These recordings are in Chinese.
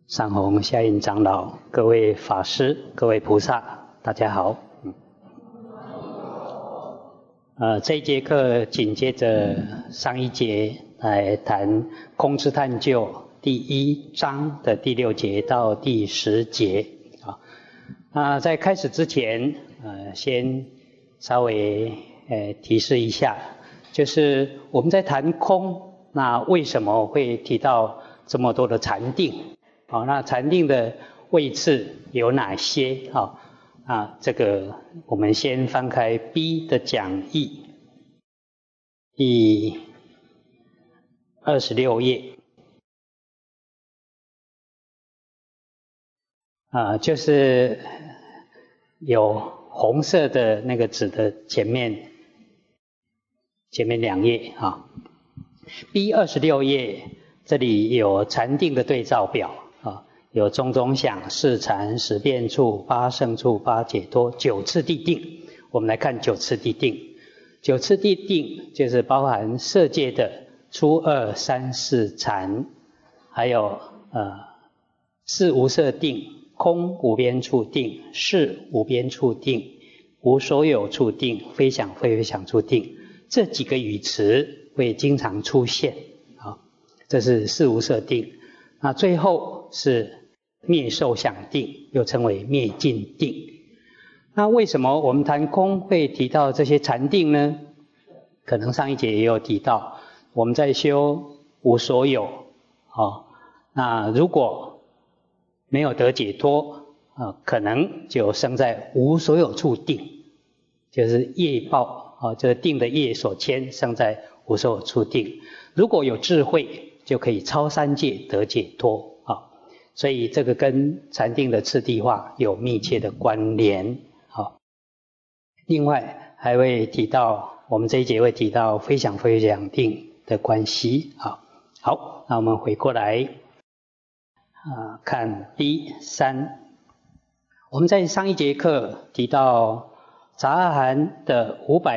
上弘下印长老、各位法师、各位菩萨，大家好。这一节课紧接着上一节来谈空之探究第1章的第6节到第10节。在开始之前，先稍微提示一下，就是我们在谈空，那为什么会提到这么多的禅定？那禅定的位置有哪些？这个我们先翻开 B 的讲义，第26页。就是有红色的那个纸的前面2页B 26页这里有禅定的对照表。有种种想、四禅、十变处、八胜处、八解脱、9次第定。我们来看9次第定。9次第定就是包含色界的初二、三、四禅，还有四无色定、空无边处定、识无边处定、无所有处定、非想非想处定，这几个语词会经常出现。这是四无色定。那最后是灭受想定，又称为灭尽定。那为什么我们谈空会提到这些禅定呢？可能上一节也有提到，我们在修无所有。那如果没有得解脱，可能就生在无所有处定，就是业报，就是定的业所牵，生在无所有处定。如果有智慧，就可以超三界得解脱。所以这个跟禅定的次第化有密切的关联。另外还会提到，我们这一节会提到非想非想定的关系。好，那我们回过来看 B3。我们在上一节课提到杂阿含的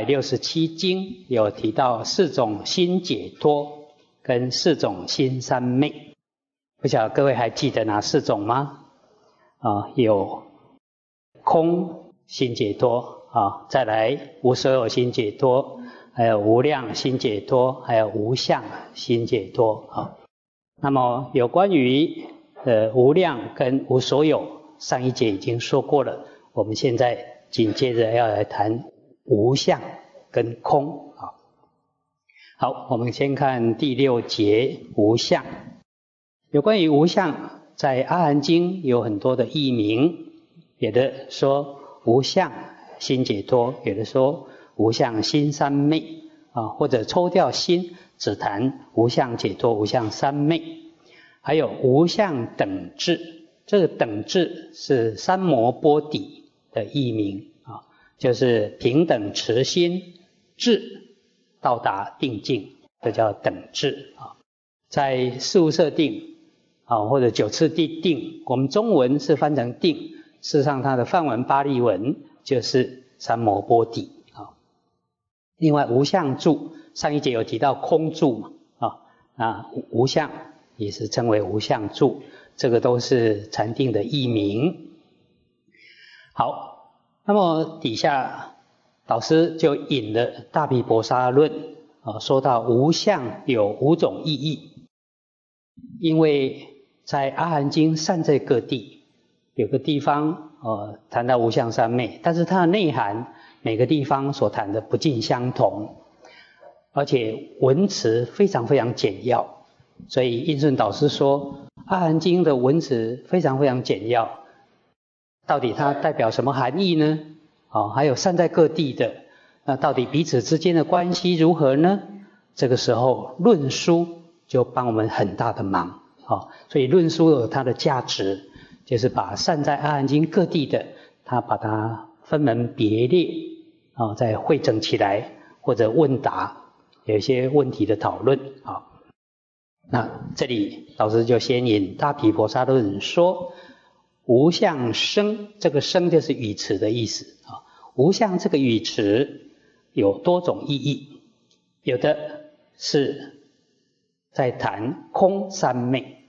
567经，有提到4种心解脱跟4种心三昧。不晓得各位还记得哪4种吗？有空心解脱，再来无所有心解脱，还有无量心解脱，还有无相心解脱。那么有关于无量跟无所有，上一节已经说过了，我们现在紧接着要来谈无相跟空。好，我们先看第6节无相。有关于无相，在阿含经有很多的译名，有的说无相心解脱，有的说无相心三昧，或者抽掉心，只谈无相解脱、无相三昧。还有无相等至，这个等至是三摩波底的译名，就是平等持心至到达定境，这叫等至。在四无色定或者9次第定，我们中文是翻成定，事实上它的梵文巴利文就是三摩波底。另外无相住，上一节有提到空住嘛，那无相也是称为无相住，这个都是禅定的译名。好，那么底下导师就引了大毗婆沙论，说到无相有5种意义。因为在阿含经散在各地，有个地方谈到无相三昧，但是它的内涵每个地方所谈的不尽相同，而且文词非常非常简要，所以印顺导师说阿含经的文词非常非常简要，到底它代表什么含义呢？还有散在各地的，那到底彼此之间的关系如何呢？这个时候论书就帮我们很大的忙。所以论书有它的价值，就是把散在阿含经各地的，它把它分门别列，再汇整起来，或者问答，有一些问题的讨论。那这里老师就先引大毗婆沙论说，无相生，这个生就是语词的意思。无相这个语词有多种意义，有的是在谈空三昧，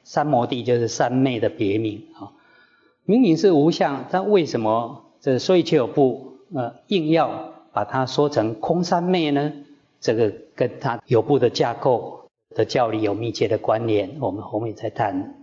三摩地就是三昧的别名啊。明明是无相，但为什么这所以却有部硬要把它说成空三昧呢？这个跟它有部的架构的教理有密切的关联，我们后面再谈。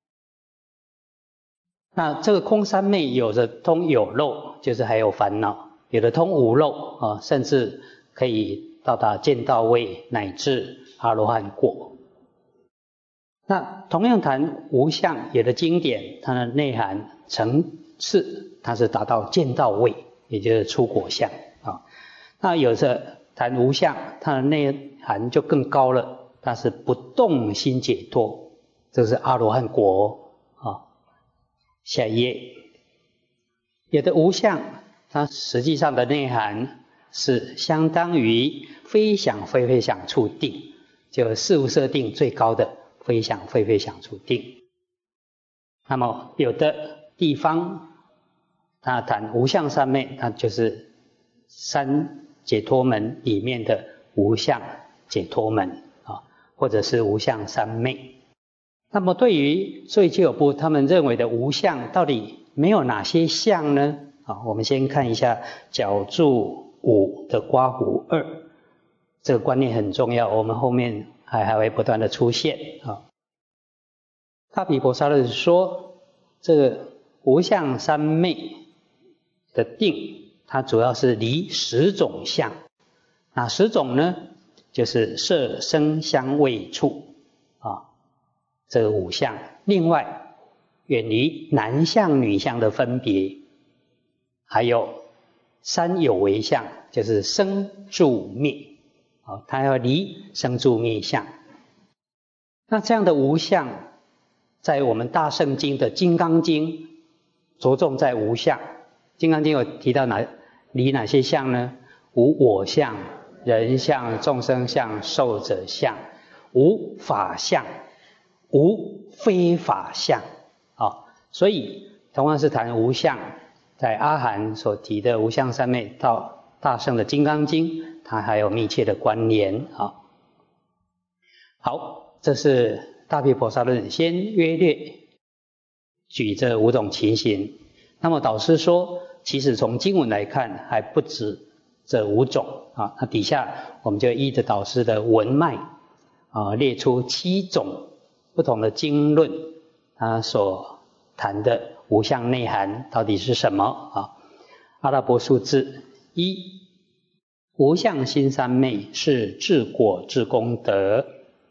那这个空三昧有的通有漏，就是还有烦恼；有的通无漏啊，甚至可以到达见道位乃至阿罗汉果。那同样谈无相，有的经典它的内涵层次，它是达到见道位，也就是出果相啊。那有的谈无相，它的内涵就更高了，它是不动心解脱，这是阿罗汉果啊。下一页，有的无相，它实际上的内涵是相当于非想非非想处定，就事无色定最高的非想非非想处定。那么有的地方他谈无相三昧，它就是三解脱门里面的无相解脱门啊，或者是无相三昧。那么对于所以就有部他们认为的无相，到底没有哪些相呢？啊，我们先看一下角注5的刮胡2，这个观念很重要，我们后面还会不断的出现啊。大毗婆沙论说，这个无相三昧的定，它主要是离10种相。哪10种呢？就是色声香味触啊，这个5相。另外，远离男相女相的分别，还有三有为相，就是生住灭啊，它要离生住灭相。那这样的无相，在我们大圣经的《金刚经》着重在无相。《金刚经》有提到离哪些相呢？无我相、人相、众生相、寿者相，无法相，无非法相啊。所以同样是谈无相，在阿含所提的无相三昧到大圣的《金刚经》，它还有密切的关联啊。好，这是大毗婆沙论先约略举这5种情形。那么导师说，其实从经文来看还不止这5种啊。那底下我们就依着导师的文脉啊，列出7种不同的经论，它所谈的无相内涵到底是什么啊？阿拉伯数字1，无相心三昧是至果至功德。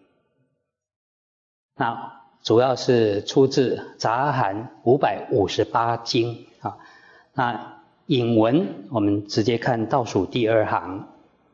那主要是出自杂含558经啊。那引文我们直接看倒数第2行，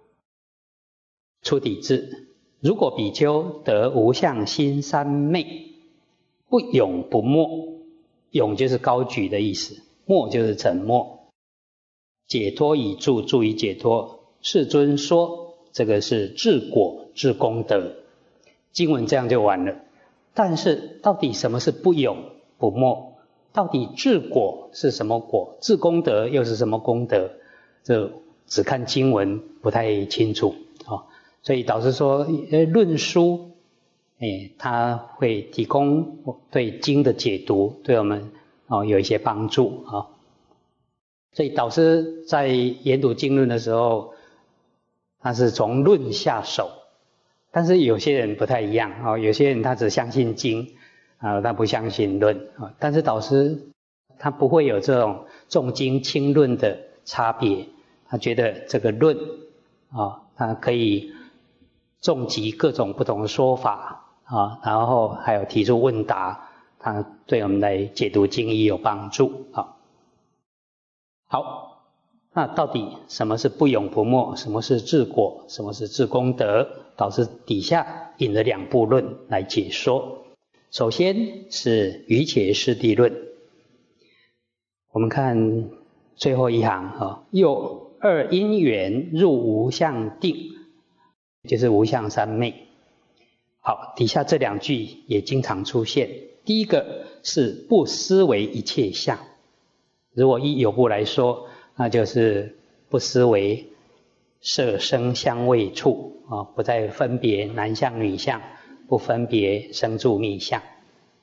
出底字：如果比丘得无相心三昧，不咏不默，咏就是高举的意思，默就是沉默。解脱以住，住以解脱。世尊说，这个是至果至功德。经文这样就完了。但是到底什么是不咏不默？到底至果是什么果？至功德又是什么功德？这只看经文不太清楚啊。所以导师说，论书，他会提供对经的解读，对我们有一些帮助啊。所以导师在研读经论的时候，他是从论下手。但是有些人不太一样啊，有些人他只相信经啊，他不相信论啊。但是导师他不会有这种重经轻论的差别，他觉得这个论啊，它可以重集各种不同的说法啊，然后还有提出问答，它对我们来解读经义有帮助啊。好。那到底什么是不咏不默？什么是至果？什么是至功德？导师底下引了2部论来解说。首先是瑜伽师地论，我们看最后一行啊，又2因缘入无相定，就是无相三昧。好，底下这2句也经常出现。第一个是不思维一切相，如果依有部来说，那就是不思维色声香味触啊，不再分别男相女相，不分别生住灭相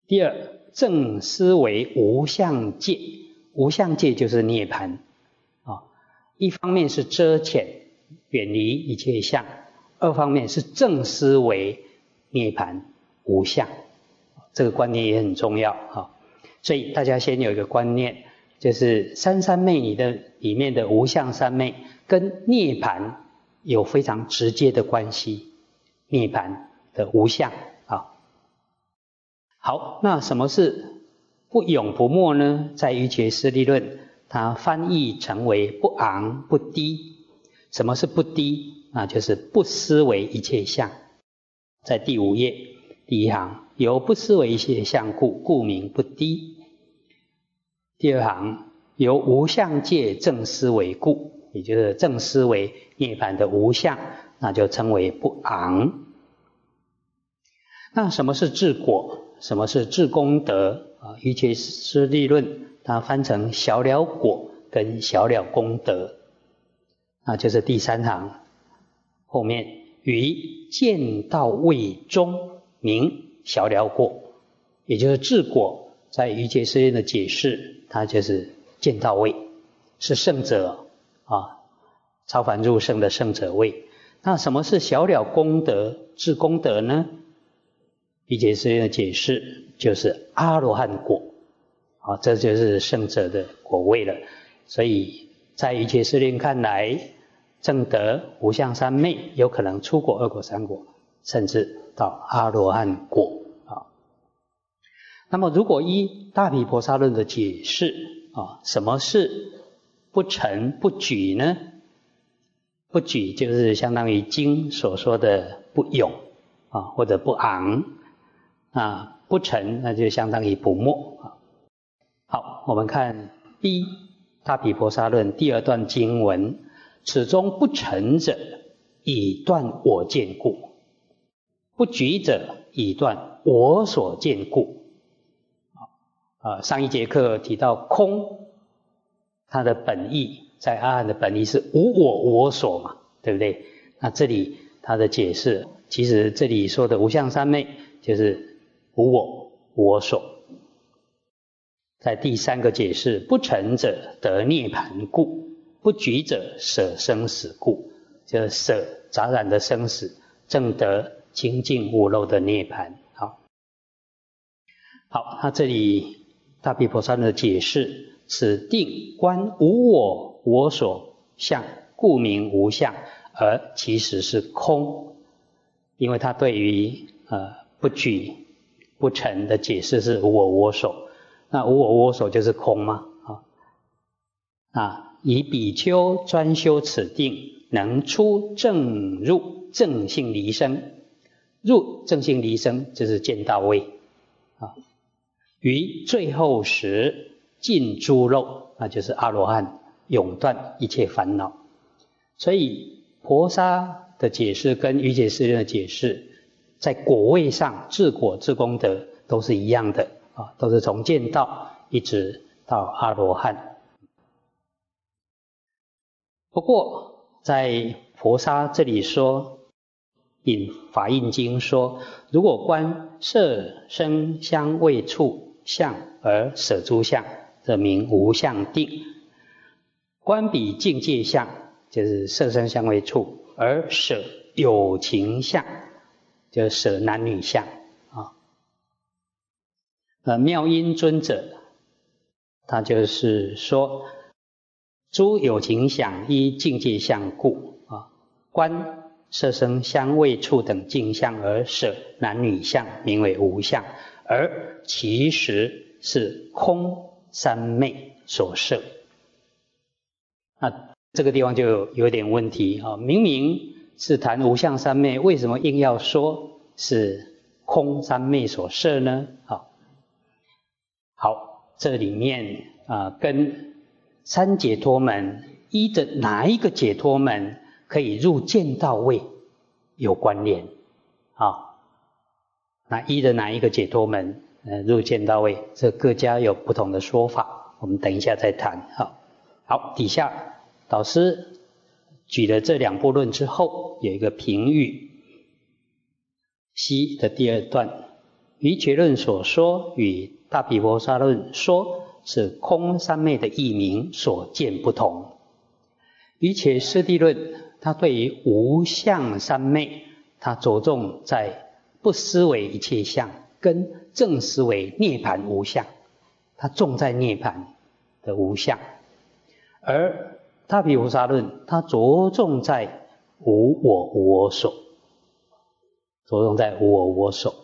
第二，正思维无相界，无相界就是涅槃啊。一方面是遮遣，远离一切相；二方面是正思维涅槃无相，这个观念也很重要啊。所以大家先有一个观念，就是三三昧里面的无相三昧跟涅槃有非常直接的关系，涅槃的无相啊。好，那什么是不永不没呢？在瑜伽师地论，它翻译成为不昂不低。什么是不低？那就是不思维一切相。在第5页第1行，由不思维一切相故，故名不低。第2行，由无相界正思维故，也就是正思维涅槃的无相，那就称为不昂。那什么是至果？什么是至功德？瑜伽师地论它翻成小了果跟小了功德，那就是第3行后面，于见到位中名小了果，也就是至果。在瑜伽师地论的解释，它就是见到位，是圣者啊，超凡入圣的圣者位。那什么是小了功德、至功德呢？瑜伽师地论的解释就是阿罗汉果，啊，这就是圣者的果位了。所以在瑜伽师地论看来，证得无相三昧，有可能初果、2果、3果，甚至到阿罗汉果啊。那么，如果依大毗婆沙论的解释啊，什么是不陈不举呢？不举就是相当于经所说的不勇啊，或者不昂。啊，不陈那就相当于不没啊。好，我们看第大毗婆沙论第2段经文，此中不陈者，以断我见故；不举者，以断我所见故。上一节课提到空，它的本意在阿含的本意是无我我所嘛，对不对？那这里它的解释，其实这里说的无相三昧就是无我我所。在第3个解释，不陈者得涅槃故，不举者舍生死故，就是舍杂染的生死，证得清净无漏的涅槃。好，那这里大毗婆沙论的解释，此定观无我我所相，故名无相，而其实是空。因为他对于不举不陈的解释是无我我所，那无我我所就是空嘛以比丘专修此定，能出正入正性离生，入正性离生就是见到位于最后时尽诸漏，那就是阿罗汉，永断一切烦恼。所以婆沙的解释跟瑜伽师地论的解释，在果位上至果至功德都是一样的都是从见道一直到阿罗汉。不过在婆沙这里说，引法印经说，如果观色声香味触相而舍诸相，则名无相定。观彼境界相，就是色声香味触，而舍有情相，就是舍男女相妙音尊者他就是说，诸有情想依境界相故观色声香味触等境相而舍男女相，名为无相，而其实是空三昧所摄。那这个地方就有点问题明明是谈无相三昧，为什么硬要说是空三昧所摄呢？好，这里面跟三解脱门依的哪一个解脱门可以入见道位有关联那依的哪一个解脱门入见道位，这各家有不同的说法，我们等一下再谈好，底下导师举了这2部论之后，有一个评语，西的第2段瑜伽论所说与大毗婆沙论说是空三昧的译名所见不同。瑜伽师地论它对于无相三昧，它着重在不思维一切相跟正思维涅槃无相，它重在涅槃的无相。而大毗婆沙论它着重在无我无我所，着重在无我无我所。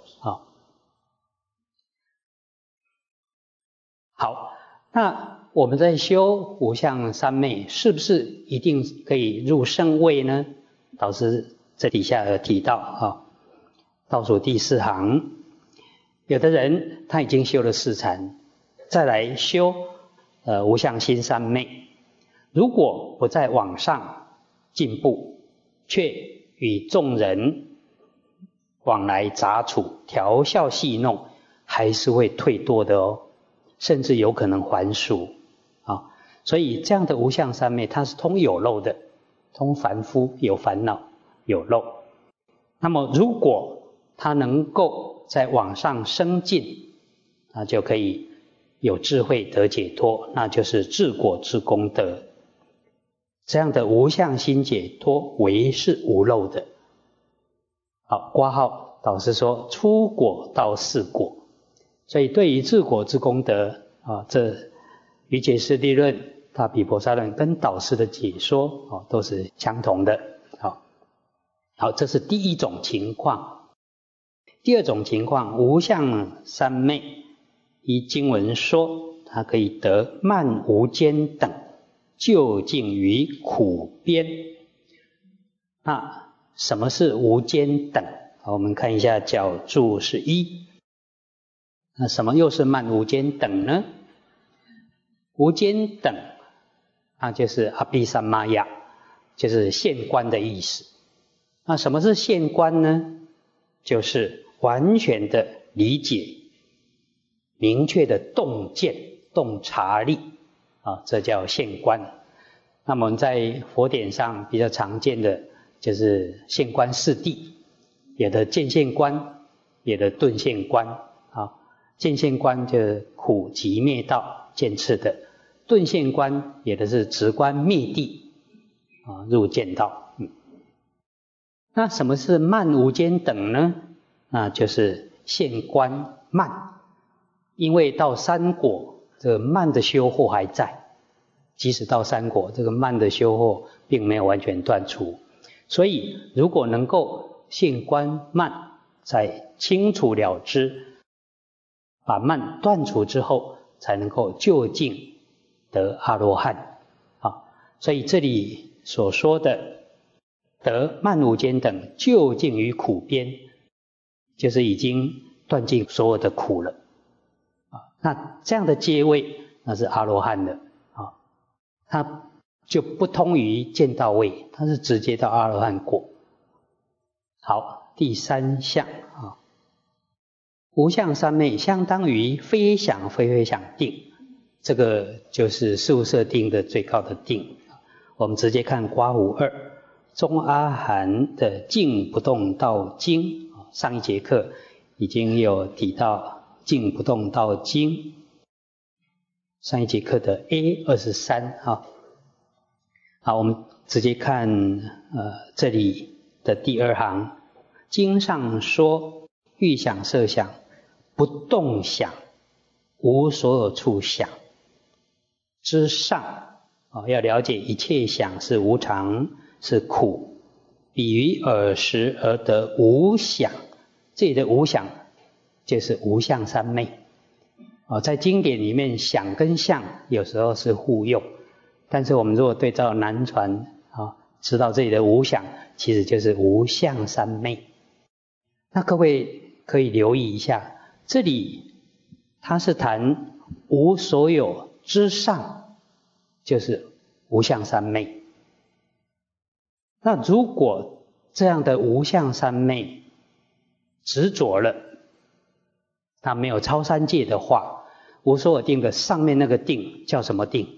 好，那我们在修无相三昧，是不是一定可以入圣位呢？导师这底下有提到倒数第4行，有的人他已经修了4禅，再来修无相心三昧，如果不再往上进步，却与众人往来杂处，调笑戏弄，还是会退堕的哦，甚至有可能还俗所以这样的无相三昧，它是通有漏的，通凡夫有烦恼有漏。那么如果他能够再往上升进，那就可以有智慧得解脱，那就是治果之功德。这样的无相心解脱为是无漏的。好，括号导师说初果到4果，所以对于治果之功德这瑜伽师地论、大毗婆沙论跟导师的解说都是相同的。好，这是第一种情况。第二种情况，无相三昧，依经文说，它可以得慢无间等，究竟于苦边。那什么是无间等？我们看一下角注11。那什么又是慢无间等呢？无间等，那就是阿毗萨玛呀，就是现观的意思。那什么是现观呢？就是完全的理解，明确的洞见、洞察力这叫现观。那么我们在佛典上比较常见的就是现观4谛，有的见现观，有的顿现观见现观就是苦集灭道见次的，顿现观有的是直观灭地入见道。那什么是慢无间等呢？那就是现观慢，因为到3果这个慢的修惑还在，即使到3果这个慢的修惑并没有完全断除，所以如果能够现观慢，再清楚了知，把慢断除之后，才能够究竟得阿罗汉所以这里所说的得慢无间等，究竟于苦边，就是已经断尽所有的苦了那这样的阶位，那是阿罗汉的他就不通于见道位，他是直接到阿罗汉果。好，第3项无相三昧相当于非想非非想定，这个就是事物设定的最高的定。我们直接看括弧2，中阿含的静不动道经，上一节课已经有提到静不动道经，上一节课的 A23好，我们直接看这里的第2行，经上说欲想设想不动想，无所有处想之上要了解一切想是无常是苦，比于尔时而得无想，这里的无想就是无相三昧在经典里面想跟相有时候是互用，但是我们如果对照南传知道这里的无想其实就是无相三昧。那各位可以留意一下，这里它是谈无所有之上，就是无相三昧。那如果这样的无相三昧执着了，它没有超三界的话，无所有定的上面那个定叫什么定？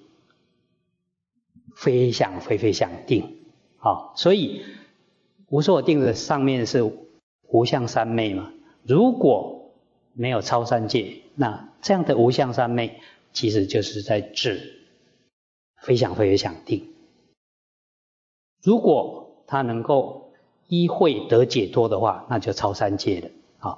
非想非非想定所以无所有定的上面是无相三昧嘛。如果没有超三界，那这样的无相三昧其实就是在指非想非非想定。如果他能够依会得解脱的话，那就超三界了。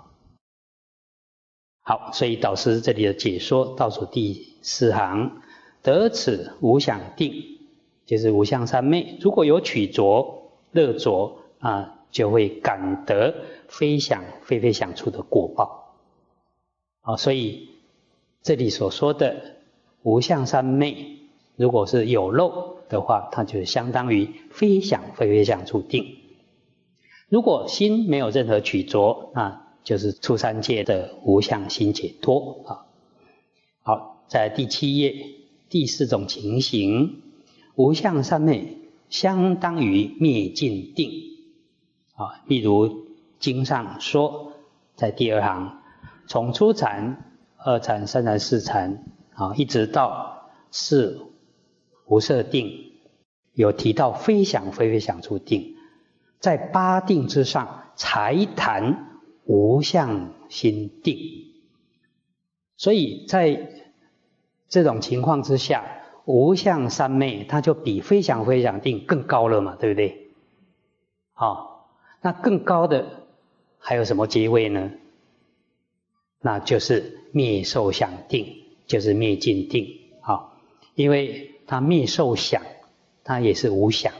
好，所以导师这里的解说倒数第4行，得此无想定，就是无相三昧。如果有取着、乐着就会感得非想非非想处的果报。所以这里所说的无相三昧，如果是有漏的话，它就相当于非想非非想处定。如果心没有任何取着，那就是出三界的无相心解脱。好，在第7页第4种情形，无相三昧相当于灭尽定。例如经上说，在第2行，从初禅、2禅、3禅、4禅一直到4无色定，有提到非想非非想处定，在8定之上才谈无相心定。所以在这种情况之下，无相三昧它就比非想非想定更高了嘛，对不对？那更高的还有什么阶位呢？那就是灭受想定，就是灭尽定。因为它灭受想，它也是无想，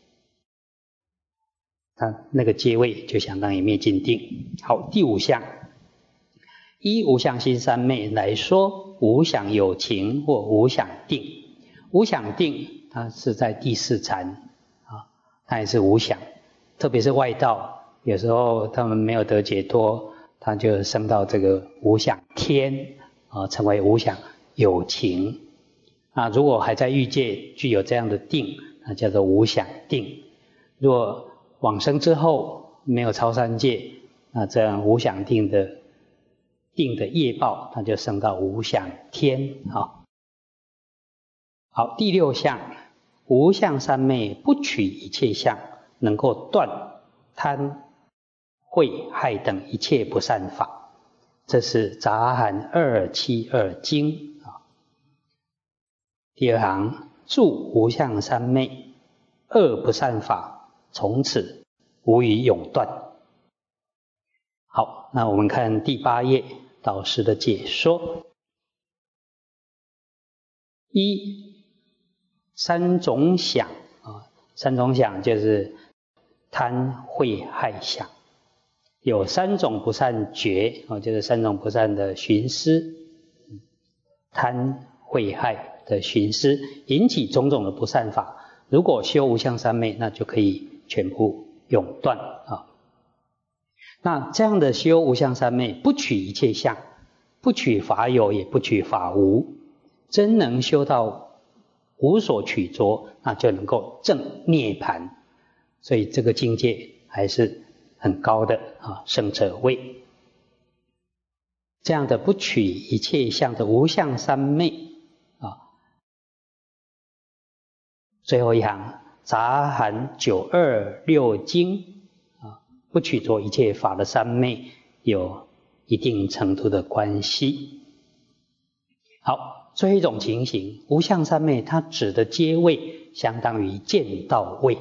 它那个阶位就相当于灭尽定。好，第5项，依无相心三昧来说，无想有情或无想定。无想定它是在第4禅，它也是无想。特别是外道，有时候他们没有得解脱，他就升到这个无想天，成为无想有情。如果还在欲界具有这样的定，那叫做无想定。如果往生之后没有超三界，那这样无想定的业报，它就升到无想天。好，第6项，无相三昧不取一切相，能够断贪恚害等一切不善法。这是杂含272经。第2行，住无相三昧，恶不善法从此无以永断。好，那我们看第8页导师的解说。3种想，3种想就是贪恚害想。有3种不善觉，就是3种不善的寻思，贪恚害的寻思引起种种的不善法。如果修无相三昧，那就可以全部永断。那这样的修无相三昧，不取一切相，不取法有，也不取法无，真能修到无所取着，那就能够证涅槃。所以这个境界还是很高的圣者位。这样的不取一切相的无相三昧最后一行，杂含926经不取着一切法的三昧有一定程度的关系。好，最后一种情形，无相三昧它指的阶位相当于见道位。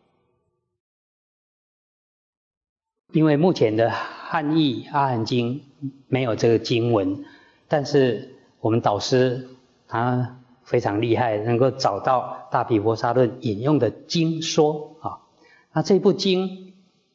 因为目前的汉译阿含经没有这个经文，但是我们导师他非常厉害，能够找到大毗婆沙论引用的经说那这部经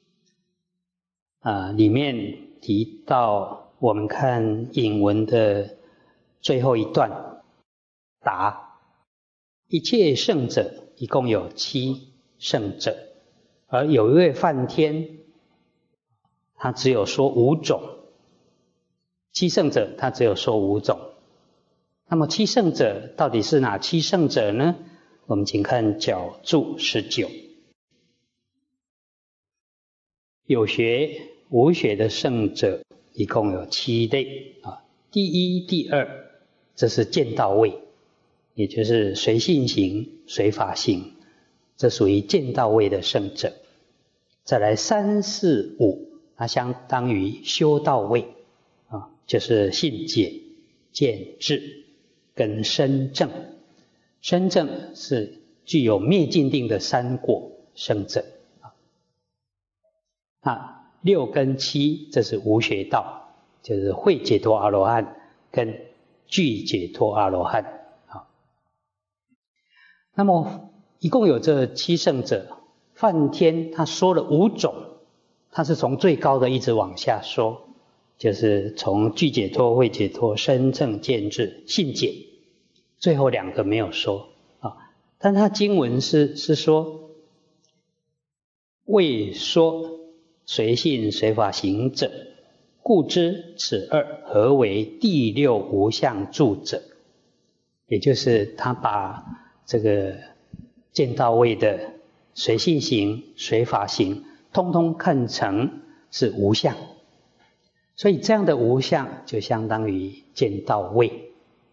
里面提到，我们看引文的最后一段，答一切圣者一共有7圣者，而有一位梵天他只有说5种，7圣者他只有说5种。那么7圣者到底是哪7圣者呢？我们请看角注19。有学无学的圣者一共有7类第1、第2，这是见道位，也就是随信行、随法行，这属于见道位的圣者。再来3、4、5，它相当于修道位就是信解、见智跟身正。身正是具有灭尽定的三果生者。6跟7这是无学道，就是会解脱阿罗汉跟具解脱阿罗汉。那么一共有这7圣者，梵天他说了5种，他是从最高的一直往下说，就是从具解脱、会解脱、身正、见智、信解，最后2个没有说啊。但他经文是说，未说随信随法行者，故知此2何为第6无相住者。也就是他把这个见到位的随信行、随法行，通通看成是无相，所以这样的无相就相当于见到位。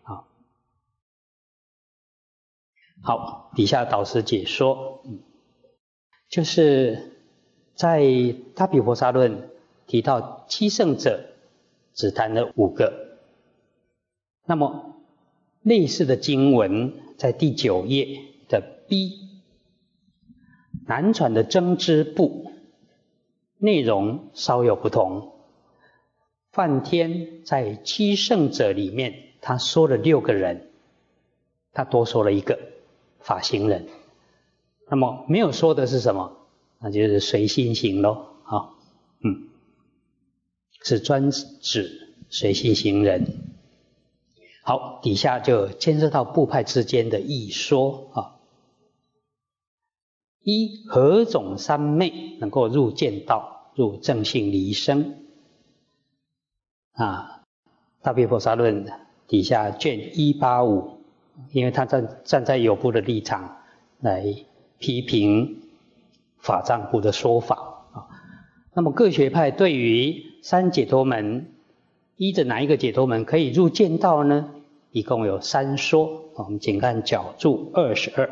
好，底下导师解说，就是在大毗婆沙论提到7圣者，只谈了5个。那么类似的经文在第9页的 B 南传的增支部，内容稍有不同。梵天在7圣者里面，他说了6个人，他多说了1个法行人。那么没有说的是什么？那就是随信行咯。是专指随信行人。好，底下就牵涉到部派之间的议说。一，何种三昧能够入见道，入正性离生？大毗婆沙论底下卷185，因为他站在有部的立场来批评法藏部的说法。那么各学派对于3解脱门，依着哪一个解脱门可以入见道呢？一共有3说，我们请看角注22。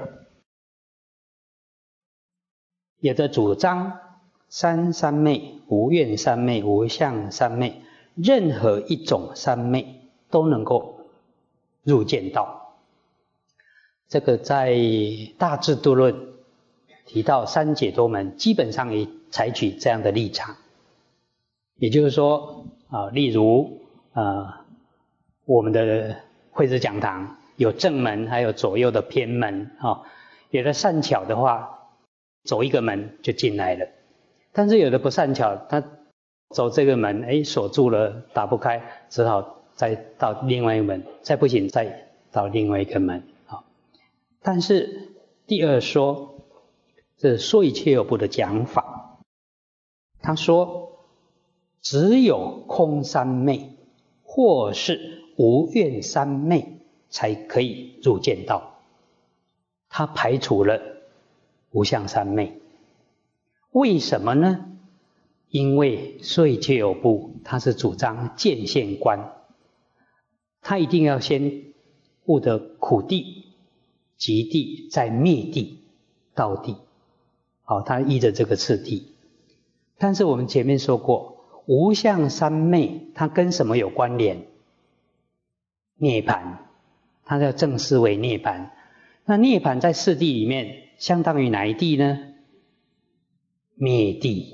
有的主张三昧、无愿三昧、无相三昧，任何一种三昧都能够入见道。这个在大智度论提到3解脱门，基本上也采取这样的立场。也就是说例如我们的慧智讲堂有正门，还有左右的偏门有的善巧的话，走一个门就进来了，但是有的不善巧，他走这个门锁住了，打不开，只好再到另外一个门，再不行再到另外一个门。但是第2说是说一切有部的讲法，他说只有空三昧或是无愿三昧才可以入见道，他排除了无相三昧。为什么呢？因为说一切有部他是主张见现观，他一定要先悟得苦地、极地，再灭地、道地。他依着这个次第。但是我们前面说过，无相三昧它跟什么有关联？涅槃，它叫正思维涅槃。那涅槃在4地里面相当于哪一地呢？灭地。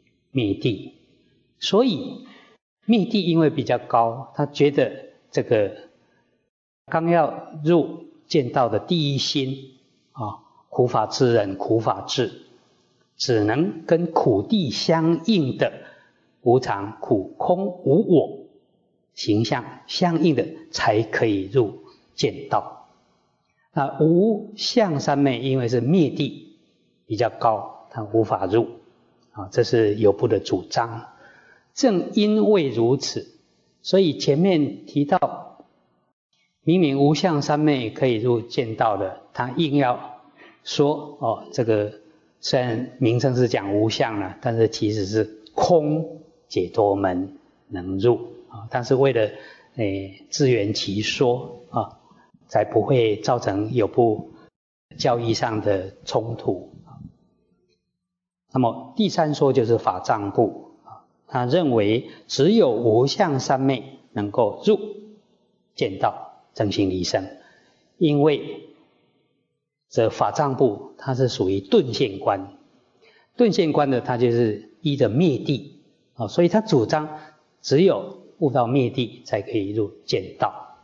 所以灭地因为比较高，他觉得这个刚要入见道的第一心苦法之人、苦法智，只能跟苦地相应的无常、苦、空、无我形象相应的才可以入见道。那无相三昧因为是灭地比较高，它无法入这是有部的主张。正因为如此，所以前面提到明明无相三昧可以入见道的，他硬要说这个虽然名称是讲无相了，但是其实是空解脱门能入但是为了自圆其说才不会造成有部教义上的冲突。那么第3说就是法藏部， 他认为只有无相三昧能够入见道正心离生，因为这法藏部它是属于顿现观，顿现观的它就是依着灭地所以他主张只有悟到灭地才可以入见道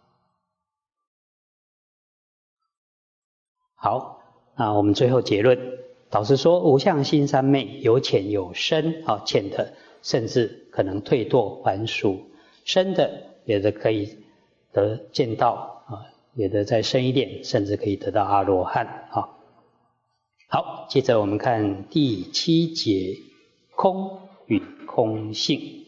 好，那我们最后结论，导师说无相心三昧有浅有深浅的甚至可能退堕还俗，深的有的可以得见道有的再深一点甚至可以得到阿罗汉好，接着我们看第7节空与空性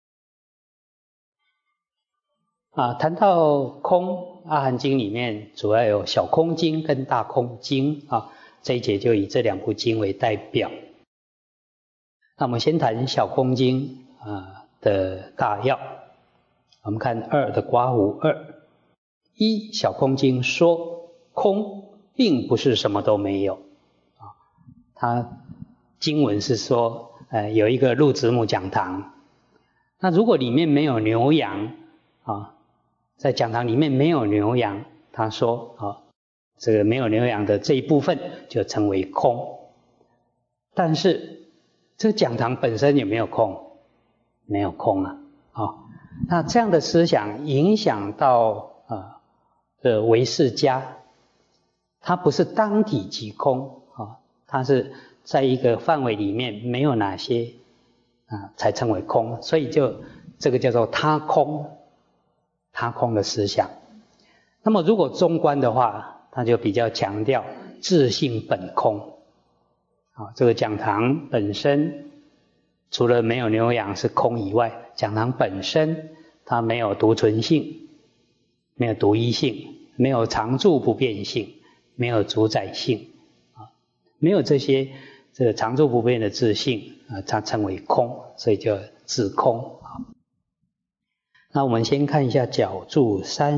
谈到空，阿含经里面主要有小空经跟大空经这一节就以这2部经为代表。那我们先谈小空经的大要，我们看2的刮胡2。一小空经说空并不是什么都没有它经文是说有一个鹿子母讲堂，那如果里面没有牛羊在讲堂里面没有牛羊，他说这个没有牛羊的这一部分就称为空。但是这个讲堂本身有没有空？没有空那这样的思想影响到的唯识家，它不是当体即空它是在一个范围里面没有哪些才称为空，所以就这个叫做他空的思想。那么如果中观的话，它就比较强调自性本空这个讲堂本身除了没有牛羊是空以外，讲堂本身它没有独存性，没有独一性，没有常住不变性，没有主宰性没有这些这个常住不变的自性它称为空，所以叫自空那我们先看一下角注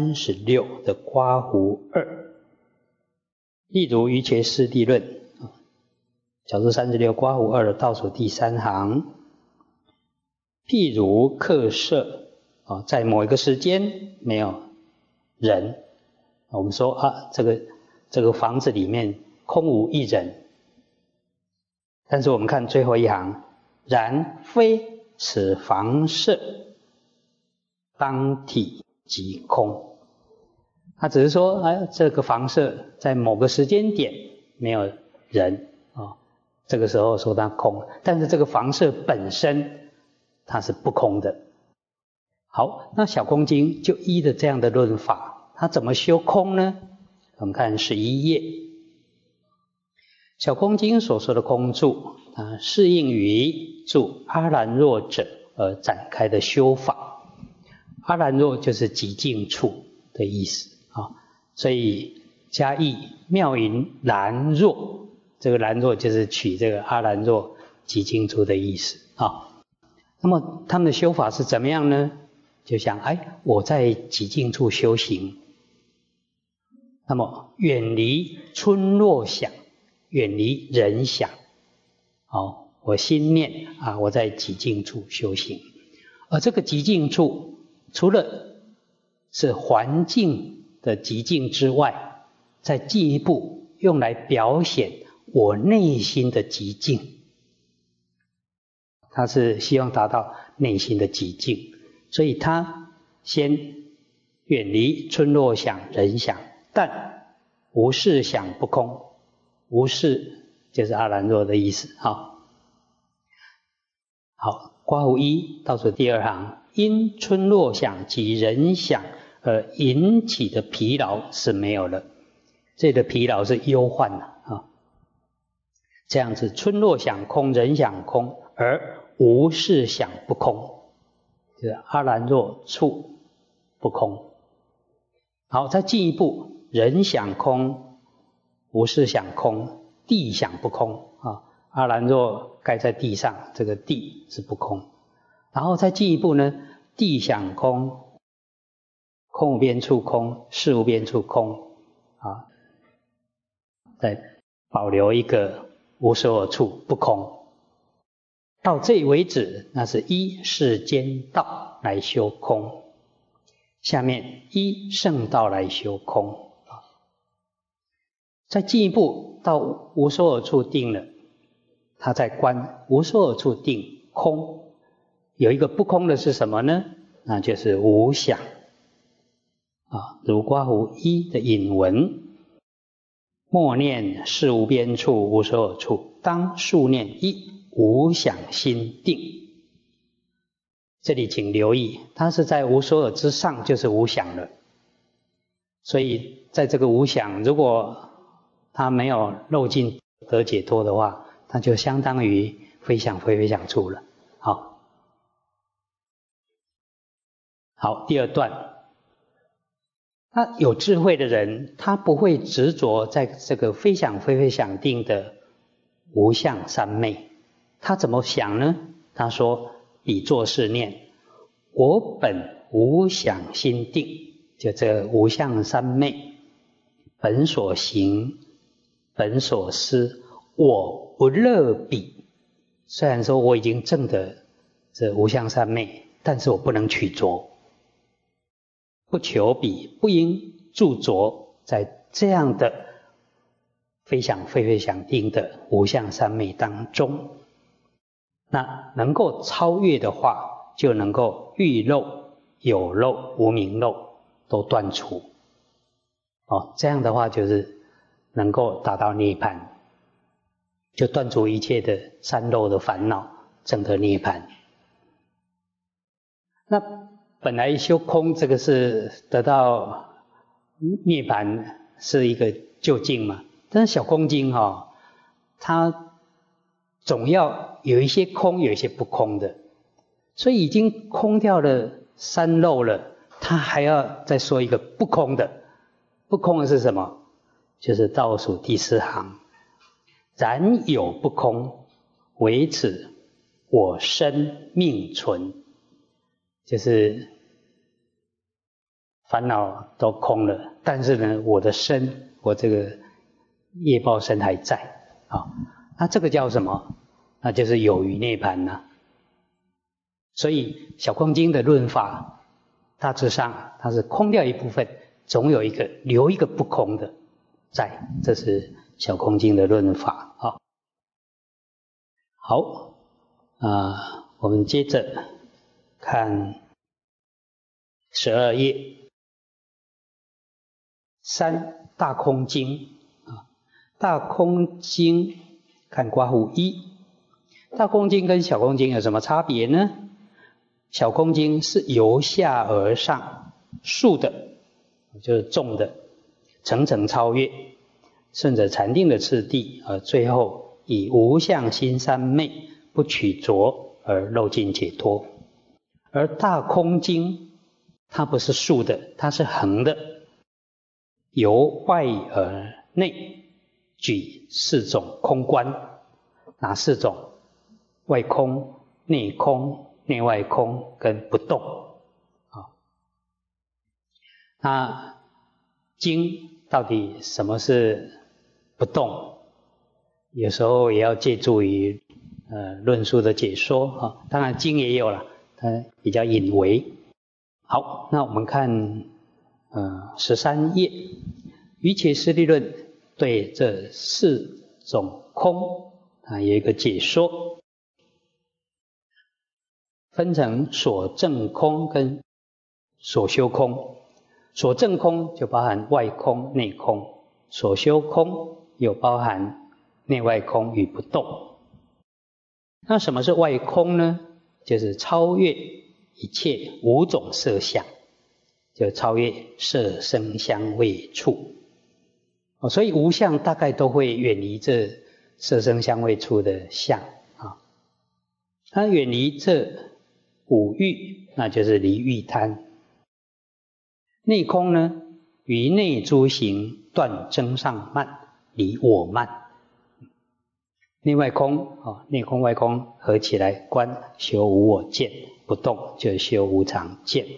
36的刮胡2。例如瑜伽师地论角注36刮胡2的倒数第3行，譬如客舍在某一个时间没有人，我们说这个房子里面空无一人，但是我们看最后一行，然非此房舍当体即空。他只是说这个房舍在某个时间点没有人这个时候说它空，但是这个房舍本身它是不空的。好，那小空经就依着这样的论法，它怎么修空呢？我们看11页，小空经所说的空住适应于住阿兰若者而展开的修法。阿兰若就是极静处的意思所以加译妙云兰若，这个兰若就是取这个阿兰若极静处的意思那么他们的修法是怎么样呢？就想我在极静处修行，那么远离村落想，远离人想我心念我在极静处修行。而这个极静处除了是环境的极静之外，再进一步用来表显我内心的极静，他是希望达到内心的极静，所以他先远离村落想人想，但无事想不空，无事就是阿兰若的意思好，刮胡1倒数第2行，因村落想及人想而引起的疲劳是没有了，这个疲劳是忧患这样子村落想空人想空而无事想不空，就是阿兰若处不空。好，再进一步，人想空无事想空，地想不空阿兰若盖在地上，这个地是不空。然后再进一步呢，地想空，空无边处空，事无边处空再保留一个无所有处不空。 到这里为止，那是依世间道来修空。下面依圣道来修空。再进一步到无所有处定了，他在观无所有处定空，有一个不空的是什么呢？那就是无想。如刮胡一的引文，默念是无边处无所有处，当数念一无想心定。这里请留意，它是在无所有之上，就是无想了。所以在这个无想，如果它没有漏尽得解脱的话，它就相当于非想非非想处了。好，第二段。那有智慧的人，他不会执着在这个非想非非想定的无相三昧。他怎么想呢？他说：彼作是念，我本无想心定，就这无相三昧，本所行，本所思，我不乐彼。虽然说我已经证得这无相三昧，但是我不能取着。不求彼，不应著着在这样的非想非非想定的无相三昧当中。那能够超越的话，就能够欲漏、有漏、无明漏都断除。这样的话就是能够达到涅槃，就断除一切的三漏的烦恼，证得涅槃。那本来修空这个是得到涅槃，是一个究竟嘛，但是小空经它总要有一些空，有一些不空的，所以已经空掉了三漏了，它还要再说一个不空的。不空的是什么？就是倒数第四行，然有不空，唯此我生命存。就是烦恼都空了，但是呢，我的身，我这个业报身还在。那这个叫什么？那就是有余涅槃所以小空经的论法，大致上它是空掉一部分，总有一个留一个不空的在，这是小空经的论法。好，我们接着看12页三大空经。大空经看刮胡一。大空经跟小空经有什么差别呢？小空经是由下而上，竖的，就是重的，层层超越，顺着禅定的次第，而最后以无相心三昧不取着而漏尽解脱。而大空经它不是竖的，它是横的，由外而内举四种空观。哪四种？外空、内空、内外空跟不动。那经到底什么是不动？有时候也要借助于论述的解说当然经也有了，它比较隐微。好，那我们看13页，瑜伽师地论对这四种空有一个解说，分成所证空跟所修空。所证空就包含外空、内空，所修空又包含内外空与不动。那什么是外空呢？就是超越一切五种色相，就超越色声香味触。所以无相大概都会远离这色声香味触的相它远离这五欲，那就是离欲贪。内空呢，于内诸行断增上慢，离我慢。内外空内空外空合起来观，修无我见，不动就修无常见。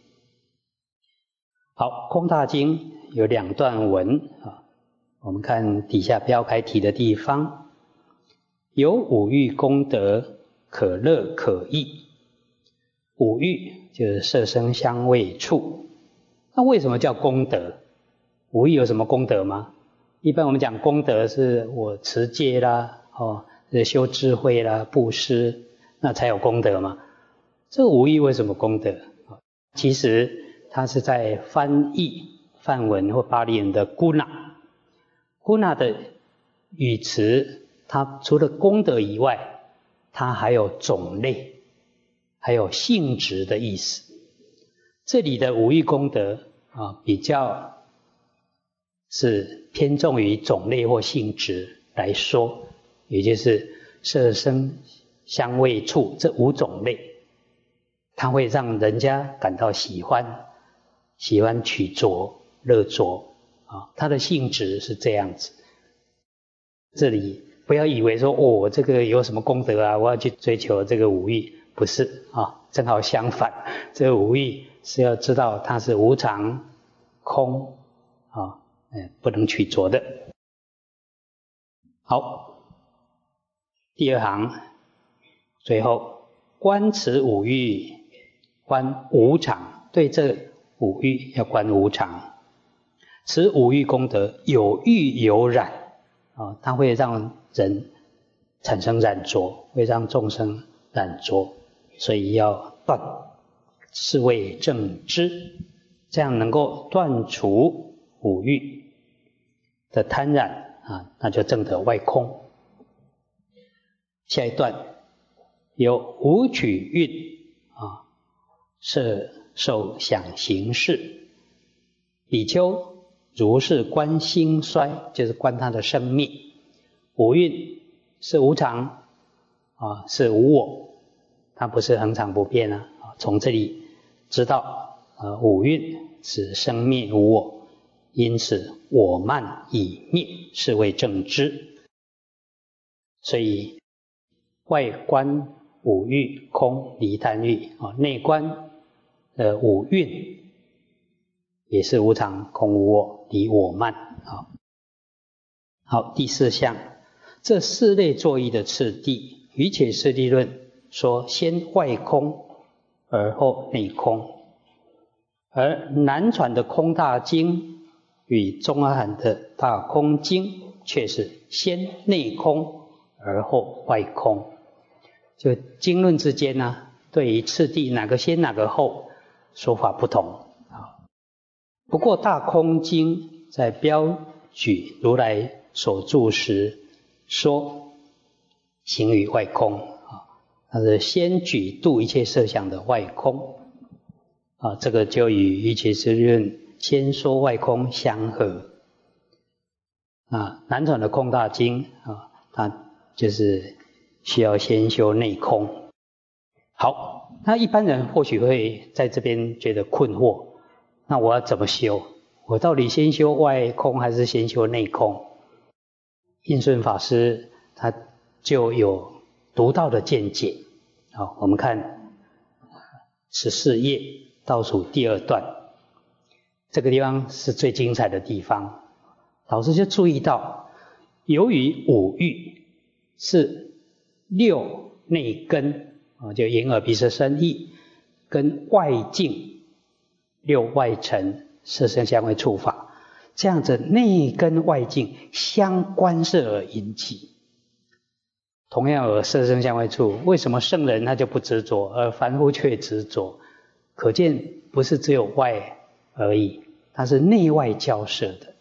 好，空大经有两段文我们看底下标楷体的地方，有五欲功德可乐可意。五欲就是色声香味触。那为什么叫功德？五欲有什么功德吗？一般我们讲功德是我持戒啦，修智慧啦，布施，那才有功德嘛。这五欲为什么功德？其实它是在翻译梵文或巴利文的 guna。guna 的语词，它除了功德以外，它还有种类，还有性质的意思。这里的五欲功德比较是偏重于种类或性质来说，也就是色声香味触这五种类，它会让人家感到喜欢取着乐着它的性质是这样子。这里不要以为说这个有什么功德啊，我要去追求这个五欲，不是正好相反。这个五欲是要知道它是无常空不能取着的。好，第二行最后观此五欲，观无常，对这五欲要观无常。此五欲功德有欲有染它会让人产生染着，会让众生染着，所以要断，是谓正知，这样能够断除五欲的贪染那就证得外空。下一段有五取蕴色受想行识，比丘如是观兴衰，就是观它的生灭。五蕴是无常是无我，它不是恒常不变从这里知道五蕴是生灭无我，因此我慢已灭，是谓正知。所以外观五欲空离贪欲内观五蕴也是无常空无我离我慢好，第四项，这四类作意的次第，瑜伽师地论说先外空而后内空，而南传的空大经与中阿含的大空经却是先内空而后外空。就经论之间对于次第哪个先哪个后说法不同不过大空经在标举如来所著时说行于外空它是先举度一切设想的外空这个就与瑜伽师论先说外空相合南传的空大经它就是需要先修内空。好，那一般人或许会在这边觉得困惑，那我要怎么修？我到底先修外空还是先修内空？印顺法师他就有独到的见解。好，我们看14页倒数第二段，这个地方是最精彩的地方。老师就注意到，由于五欲是六内根就眼耳鼻舌身意跟外境六外尘色声香味触法，这样子内跟外境相关摄而引起。同样有色声香味触，为什么圣人他就不执着，而凡夫却执着？可见不是只有外而已，它是内外交摄的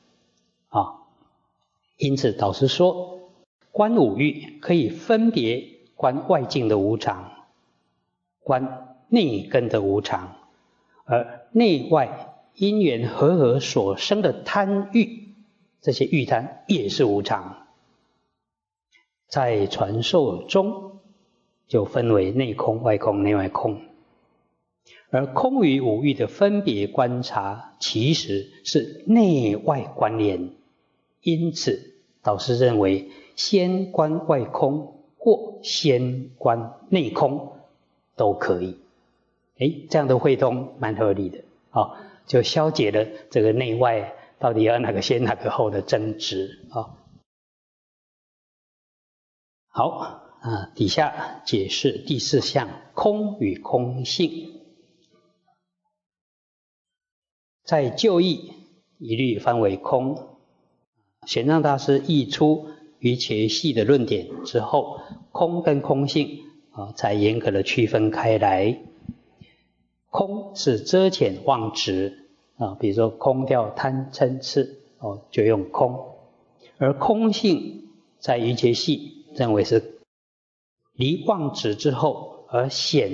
因此导师说观五欲可以分别观外境的无常，观内根的无常，而内外因缘和合所生的贪欲，这些欲贪也是无常。在传授中就分为内空、外空、内外空，而空与五欲的分别观察其实是内外关联，因此导师认为先观外空或先观内空都可以。这样的会通蛮合理的就消解了这个内外到底要哪个先哪个后的争执好， 底下解释第4项空与空性。在旧义一律翻为空。玄奘大师译出瑜伽系的论点之后，空跟空性才严格的区分开来。空是遮遣妄执比如说空掉贪嗔痴就用空，而空性在瑜伽系认为是离妄执之后而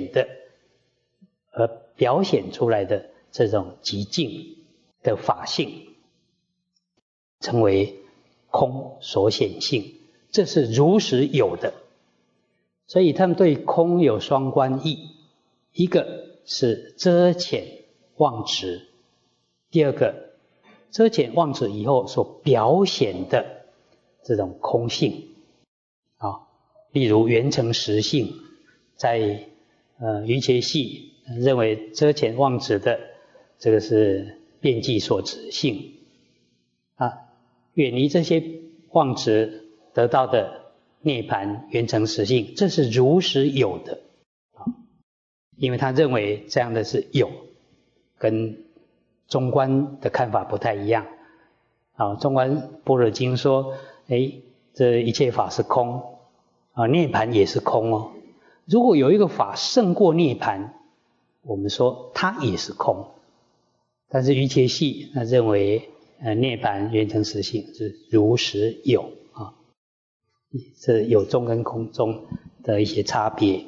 表现出来的这种极静的法性，称为空所显性，这是如实有的。所以他们对空有双关义，一个是遮遣妄执，第二个遮遣妄执以后所表现的这种空性例如缘成实性，在瑜伽系认为遮遣妄执的这个是遍计所执性远离这些妄执得到的涅槃缘成实性，这是如实有的因为他认为这样的是有，跟中观的看法不太一样中观般若经说这一切法是空涅槃也是空如果有一个法胜过涅槃，我们说它也是空。但是瑜伽系认为涅槃缘成实性是如实有这有中跟空中的一些差别。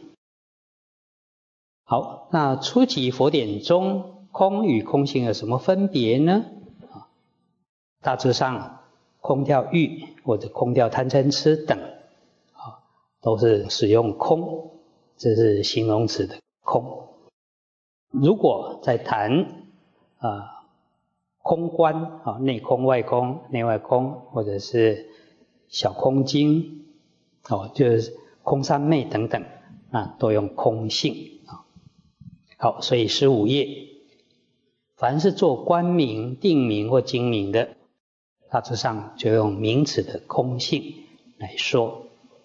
好，那初级佛典中空与空性有什么分别呢？大致上空掉欲或者空掉贪嗔痴等都是使用空，这是形容词的空。如果在谈空观内空外空内外空，或者是小空经就是空三昧等等都用空性好，所以15页凡是做观名定名或经名的，大致上就用名词的空性来说。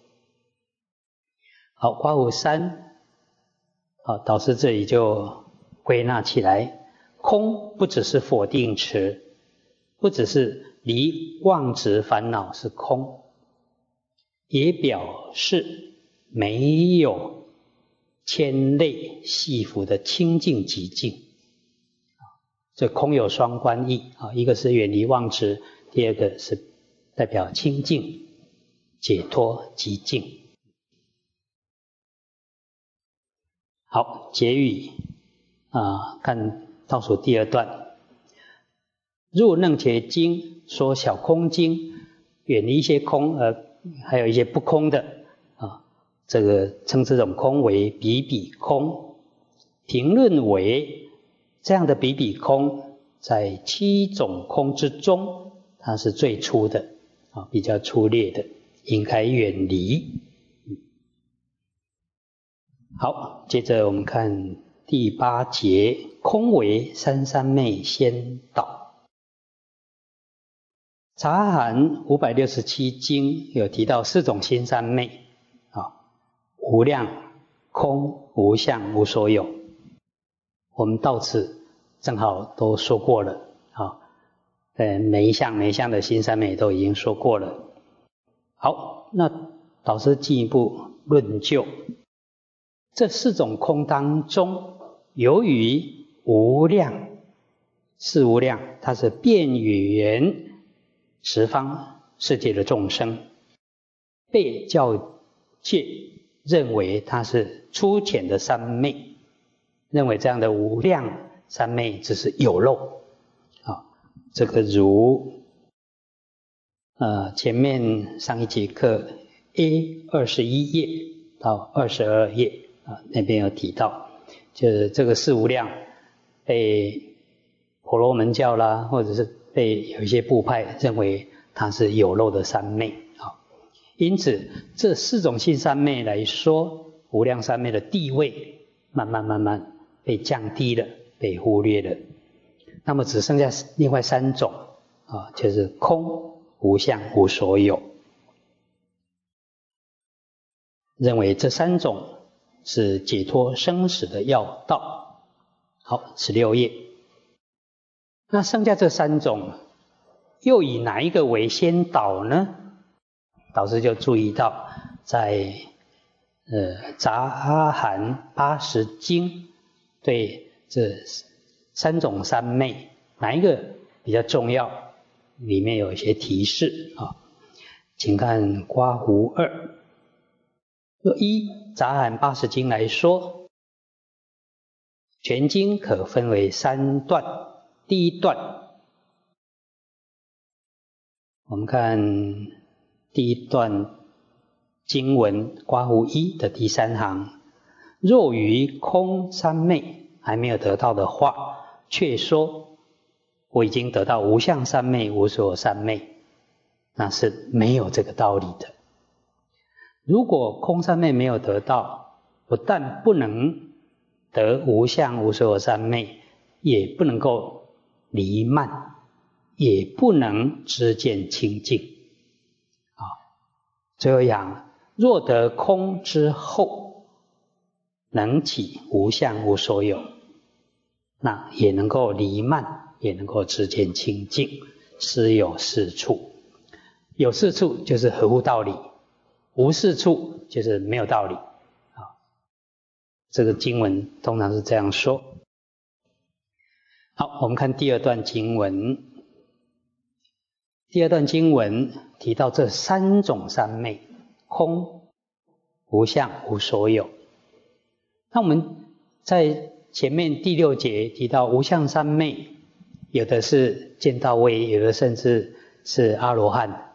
好，刮胡3导师这里就归纳起来，空不只是否定词，不只是离妄执烦恼是空，也表示没有牵累系缚的清净极静。这空有双关义一个是远离妄执，第二个是代表清净解脱极静。好，结语看倒数第2段。入楞伽经说小空经远离一些空还有一些不空的这个称这种空为比比空。评论为这样的比比空在7种空之中它是最粗的比较粗劣的，应该远离。好，接着我们看第8节，空为三三昧先导。杂阿含567经有提到4种心三昧无量、空、无相、无所有。我们到此正好都说过了每一项的心三昧都已经说过了。好，那导师进一步论就这4种空当中，由于无量是无量，它是遍圆十方世界的众生，被教界认为它是粗浅的三昧，认为这样的无量三昧只是有漏这个如前面上一节课 A21页到22页那边有提到，就是这个四无量被婆罗门教啦，或者是被有一些部派认为它是有漏的三昧因此这4种性三昧来说，无量三昧的地位慢慢被降低了，被忽略了。那么只剩下另外3种就是空、无相、无所有。 认为这三种是解脱生死的要道。好，16页。那剩下这三种，又以哪一个为先导呢？导师就注意到，在杂阿含80经对这三种三昧哪一个比较重要，里面有一些提示啊，请看刮胡2。依杂阿含80经来说，全经可分为3段。第一段，我们看第一段经文刮胡1的第3行，若于空三昧还没有得到的话，却说我已经得到无相三昧、无所有三昧，那是没有这个道理的。如果空三昧没有得到，不但不能得无相无所有三昧，也不能够离慢，也不能知见清净。最后一行，若得空之后，能起无相无所有，那也能够离慢，也能够知见清净，实有是处。有是处就是合乎道理，无是处就是没有道理。这个经文通常是这样说。好，我们看第二段经文。第二段经文提到这三种三昧：空、无相、无所有。那我们在前面第6节提到无相三昧，有的是见到位，有的甚至是阿罗汉。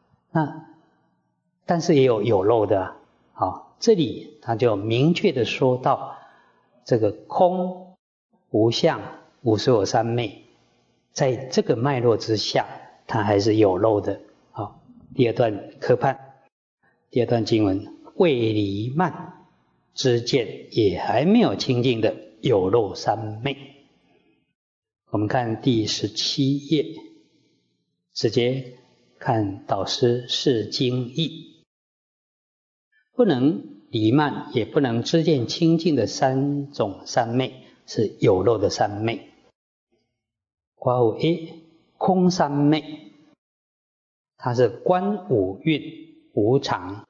但是也有漏的啊。这里他就明确的说到，这个空、无相、无所有三昧，在这个脉络之下，它还是有漏的。好，第二段科判，第二段经文，未离慢知见也还没有清净的有漏三昧。我们看第17页，直接看导师释经义，不能离慢，也不能知见清净的三种三昧是有漏的三昧。刮胡 A 空三昧，它是观五蕴无常。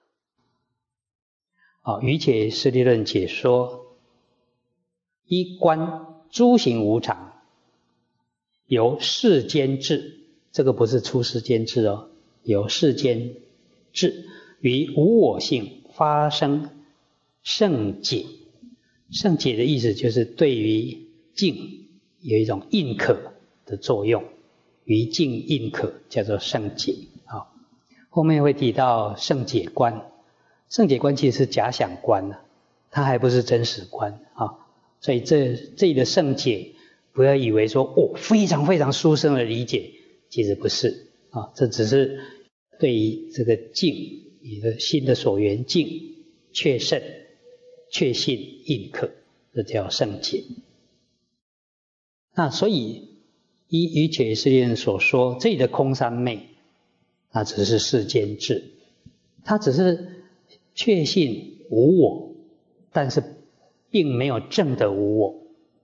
余且释利论解说，依观诸行无常，由世间智，这个不是出世间智哦，由世间智于无我性发生胜解。胜解的意思就是对于境有一种印可的作用，于境印可叫做胜解。后面会提到胜解观，胜解观其实是假想观，它还不是真实观啊。所以这里的胜解，不要以为说非常非常殊胜的理解，其实不是啊，这只是对于这个境，你的心的所缘境确胜、确信、印可，这叫胜解。那所以依于解释论所说，这里的空三昧，它只是世间智，它只是确信无我，但是并没有证得无我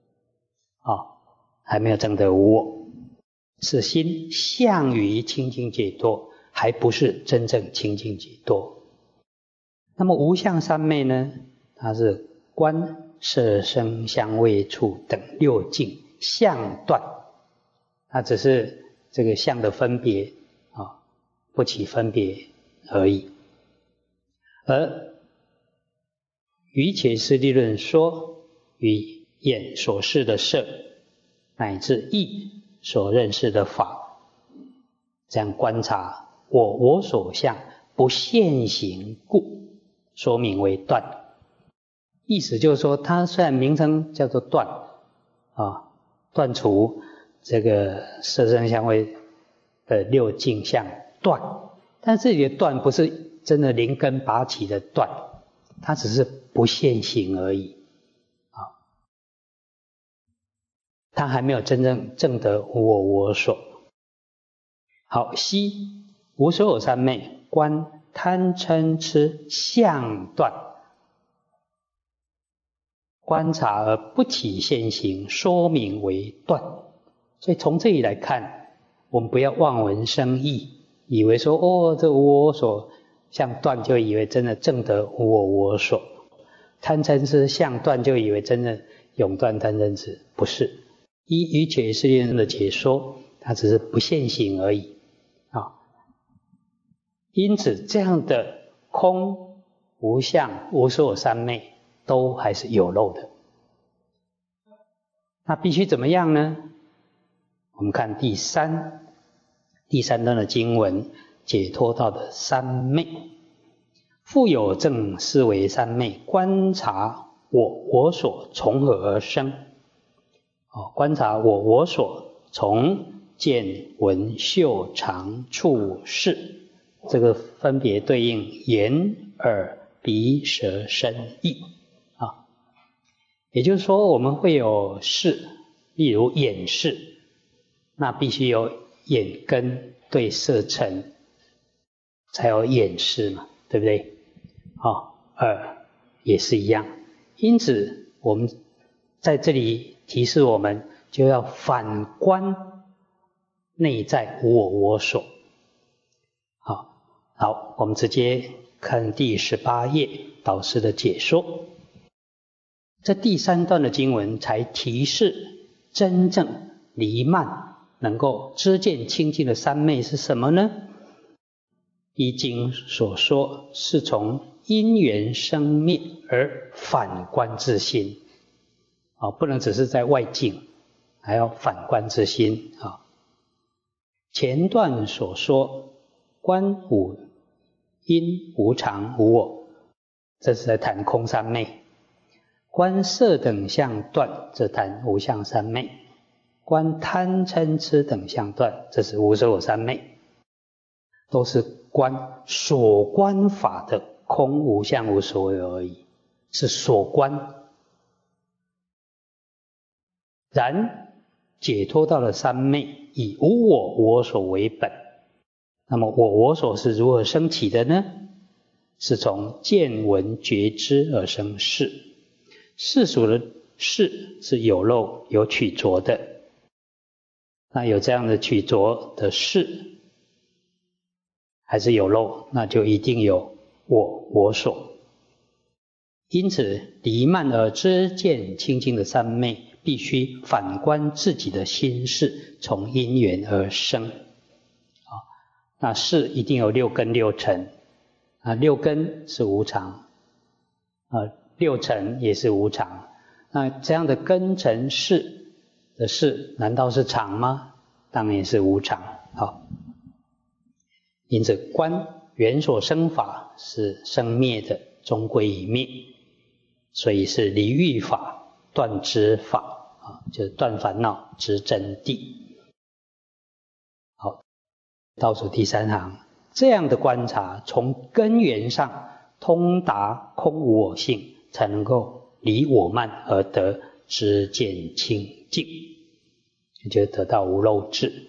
还没有证得无我，是心向于清净解脱，还不是真正清净解脱。那么无相三昧呢，它是观色声香味触等六境相断，它只是这个相的分别不起分别而已。而于且释利论说，与眼所视的色，乃至意所认识的法，这样观察我所相不现行故，说明为断。意思就是说，它虽然名称叫做断断除这个色声香味的六境相断，但这里的断不是真的连根拔起的断，它只是不现行而已它还没有真正证得无我无我所。好，悉无所有三昧，观贪嗔痴相断，观察而不起现行，说明为断。所以从这里来看，我们不要望文生义，以为说这无我所相断，就以为真的证得无我无我所；贪嗔痴相断，就以为真的永断贪嗔痴。不是，依瑜伽师论的解说，它只是不现行而已啊。因此，这样的空、无相、无所三昧，都还是有漏的。那必须怎么样呢？我们看第三段的经文，解脱道的三昧。复有正思维三昧，观察我所从何而生。观察我所从见闻嗅尝触识，这个分别对应眼耳鼻舌身意啊。也就是说，我们会有识，例如眼识，那必须有眼根对色尘，才有眼识嘛，对不对？耳也是一样。因此，我们在这里提示我们，就要反观内在无我无我所。好，我们直接看第18页导师的解说。这第3段的经文才提示真正离慢能够知见清净的三昧是什么呢？依经所说，是从因缘生灭而反观自心，不能只是在外境，还要反观自心。前段所说观五因无常无我，这是在谈空三昧；观色等相断，这谈无相三昧；观贪嗔痴等相断，这是无所三昧。都是观所观法的空无相无所有而已，是所观。然解脱到了三昧，以无我无我所为本。那么我所是如何升起的呢？是从见闻觉知而生识。世俗的识是有漏有取着的，那有这样的取着的识，还是有漏，那就一定有我所。因此，离慢而知见清净的三昧，必须反观自己的心事，从因缘而生。那识一定有六根六尘，六根是无常，六尘也是无常。那这样的根尘识的识，难道是常吗？当然是无常。因此观缘所生法是生灭的，终归一灭，所以是离欲法、断知法，就是断烦恼知真谛。好，倒数第3行，这样的观察从根源上通达空无我性，才能够离我慢而得知见清净，也就得到无漏智。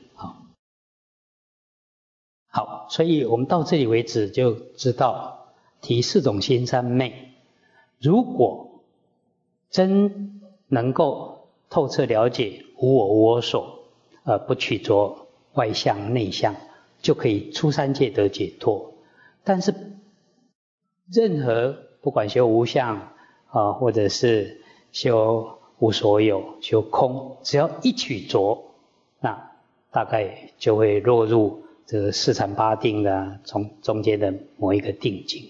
好，所以我们到这里为止就知道提4种心三昧。如果真能够透彻了解无我无我所，不取着外相内相，就可以出三界得解脱。但是任何不管修无相或者是修无所有、修空，只要一取着，那大概就会落入这个四禅八定的中间的某一个定境。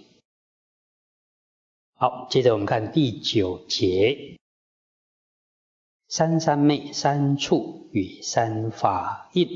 好，接着我们看第9节，三三昧、三处与三法印。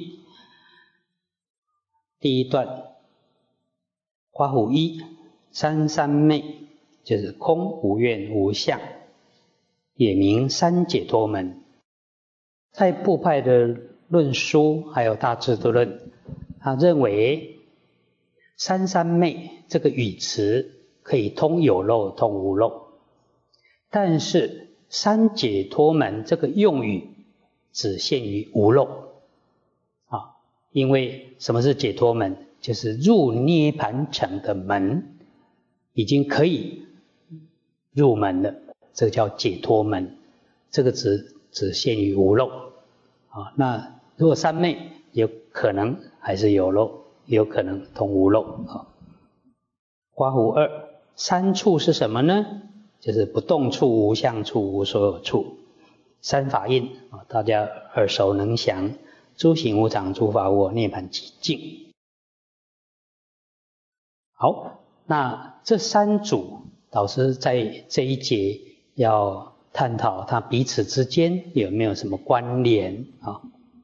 第1段，花虎一，三三昧就是空无愿无相，也名三解脱门。在部派的论书还有大智度论，他认为三三昧这个语词可以通有漏通无漏，但是三解脱门这个用语只限于无漏。因为什么是解脱门？ 就是入涅盘城的门，已经可以入门了，这个叫解脱门。这个只限于无漏啊。那如果三昧，有可能还是有漏，有可能同无漏啊。刮胡二，三处是什么呢？就是不动处、无相处、无所有处。三法印啊，大家耳熟能详，诸行无常、诸法无我、涅槃寂静。好，那这三组导师在这一节要探讨它彼此之间有没有什么关联啊？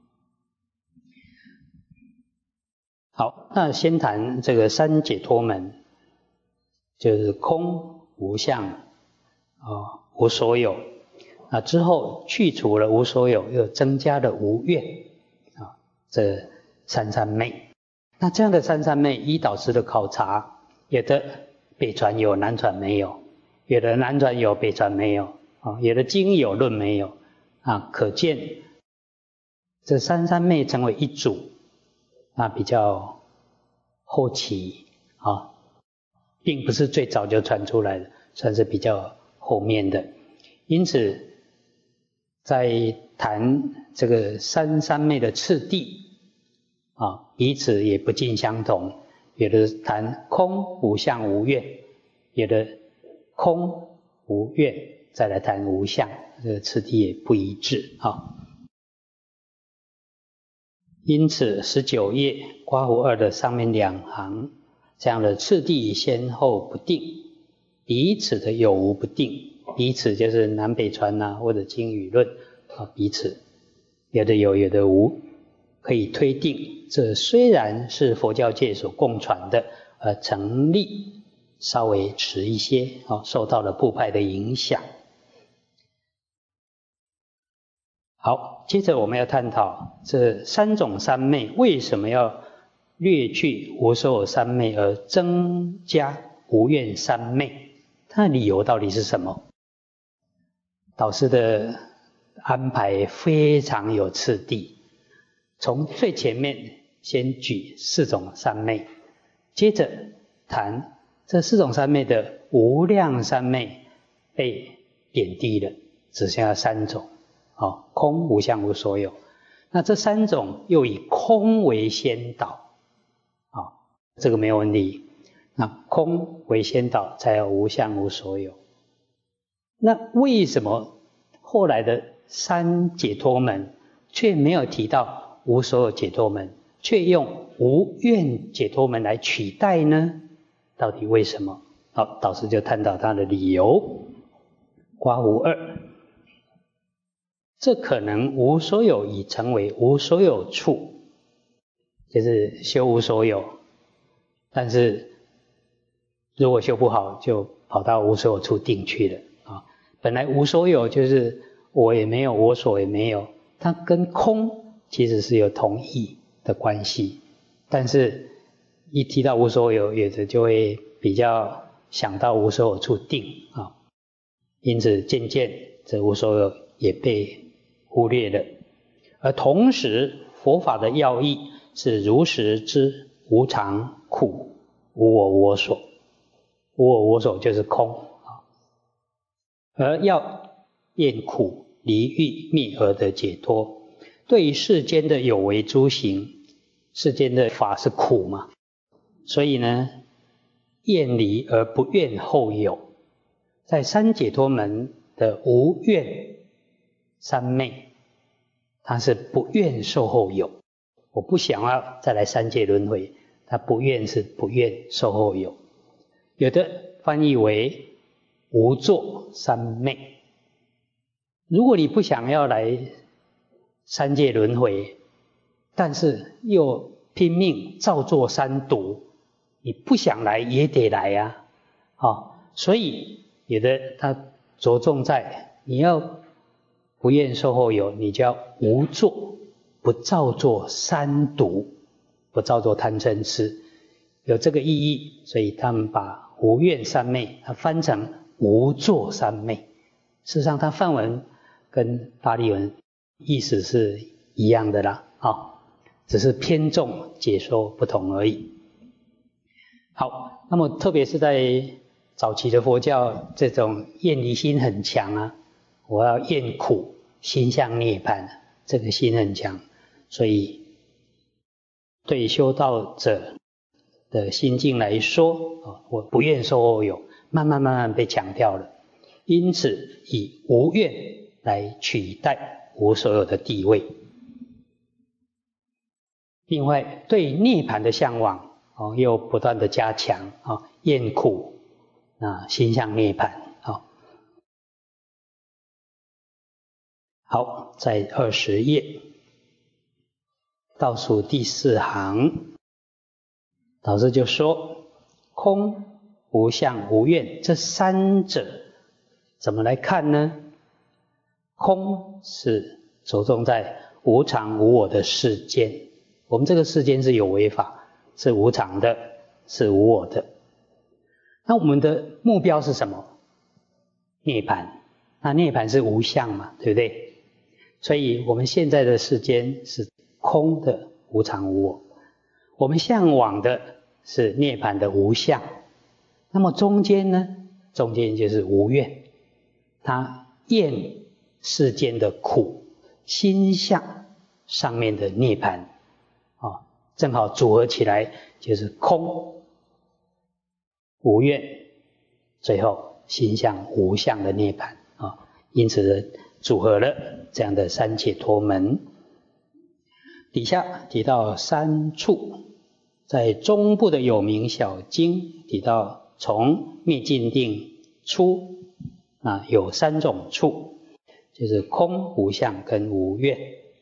好，那先谈这个三解脱门，就是空、无相、无所有。那之后去除了无所有，又增加了无愿啊，这三三昧。那这样的三三昧，依导师的考察，有的北传有，南传没有；有的南传有，北传没有啊；有的经有，论没有啊。可见这三三昧成为一组，那比较后期啊，并不是最早就传出来的，算是比较后面的。因此，在谈这个三三昧的次第啊，彼此也不尽相同。有的谈空、无相、无愿；有的空、无愿，再来谈无相，这个次第也不一致啊。因此19页刮胡二的上面两行，这样的次第先后不定，彼此的有无不定。彼此就是南北传啊，或者经语论啊，彼此有的有，有的无，可以推定这虽然是佛教界所共传的，成立稍微迟一些啊，受到了部派的影响。好，接着我们要探讨这三种三昧为什么要略去无所有三昧而增加无愿三昧，它的理由到底是什么？导师的安排非常有次第，从最前面先举四种三昧，接着谈这四种三昧的无量三昧被贬低了，只剩下三种，空、无相、无所有。那这三种又以空为先导，这个没有问题。那空为先导，才有无相、无所有。那为什么后来的三解脱门却没有提到无所有解脱门，却用无愿解脱门来取代呢？到底为什么？好，导师就探讨他的理由。刮胡二，这可能无所有已成为无所有处，就是修无所有，但是如果修不好，就跑到无所有处定去了。本来无所有就是我也没有，我所也没有，它跟空其实是有同义的关系，但是一提到无所有，有的就会比较想到无所有处定啊，因此渐渐这无所有也被忽略了。而同时佛法的要义是如实知无常苦无我我所，无我我所就是空，而要厌苦离欲灭而得解脱。对于世间的有为诸行，世间的法是苦嘛，所以呢，厌离而不愿后有。在三解脱门的无愿三昧，它是不愿受后有，我不想要再来三界轮回，它不愿是不愿受后有。有的翻译为无作三昧。如果你不想要来三界轮回，但是又拼命照做三毒，你不想来也得来啊。所以有的他着重在你要不愿受后有，你就要无作，不照做三毒，不照做贪嗔痴，有这个意义，所以他们把无愿三昧它翻成无作三昧。事实上它梵文跟巴利文意思是一样的啦，只是偏重解说不同而已。 好，那么特别是在早期的佛教，这种厌离心很强啊，我要厌苦，心向涅槃，这个心很强，所以对修道者的心境来说，我不愿受恶有，慢慢被强调了。因此以无愿来取代无所有的地位。另外对涅槃的向往又不断的加强厌苦心向涅槃。好，在20页倒数第4行，导师就说空、无相、无愿这三者怎么来看呢？空是着重在无常无我的世间，我们这个世间是有为法，是无常的，是无我的。那我们的目标是什么？涅槃。那涅槃是无相嘛，对不对？所以我们现在的世间是空的无常无我，我们向往的是涅槃的无相。那么中间呢？中间就是无愿，他厌世间的苦，心向上面的涅槃正好组合起来就是空无愿，最后心向无相的涅槃因此组合了这样的三解脱门。底下提到三处，在中部的有名小经提到从灭尽定出有3种处，就是空、无相跟无愿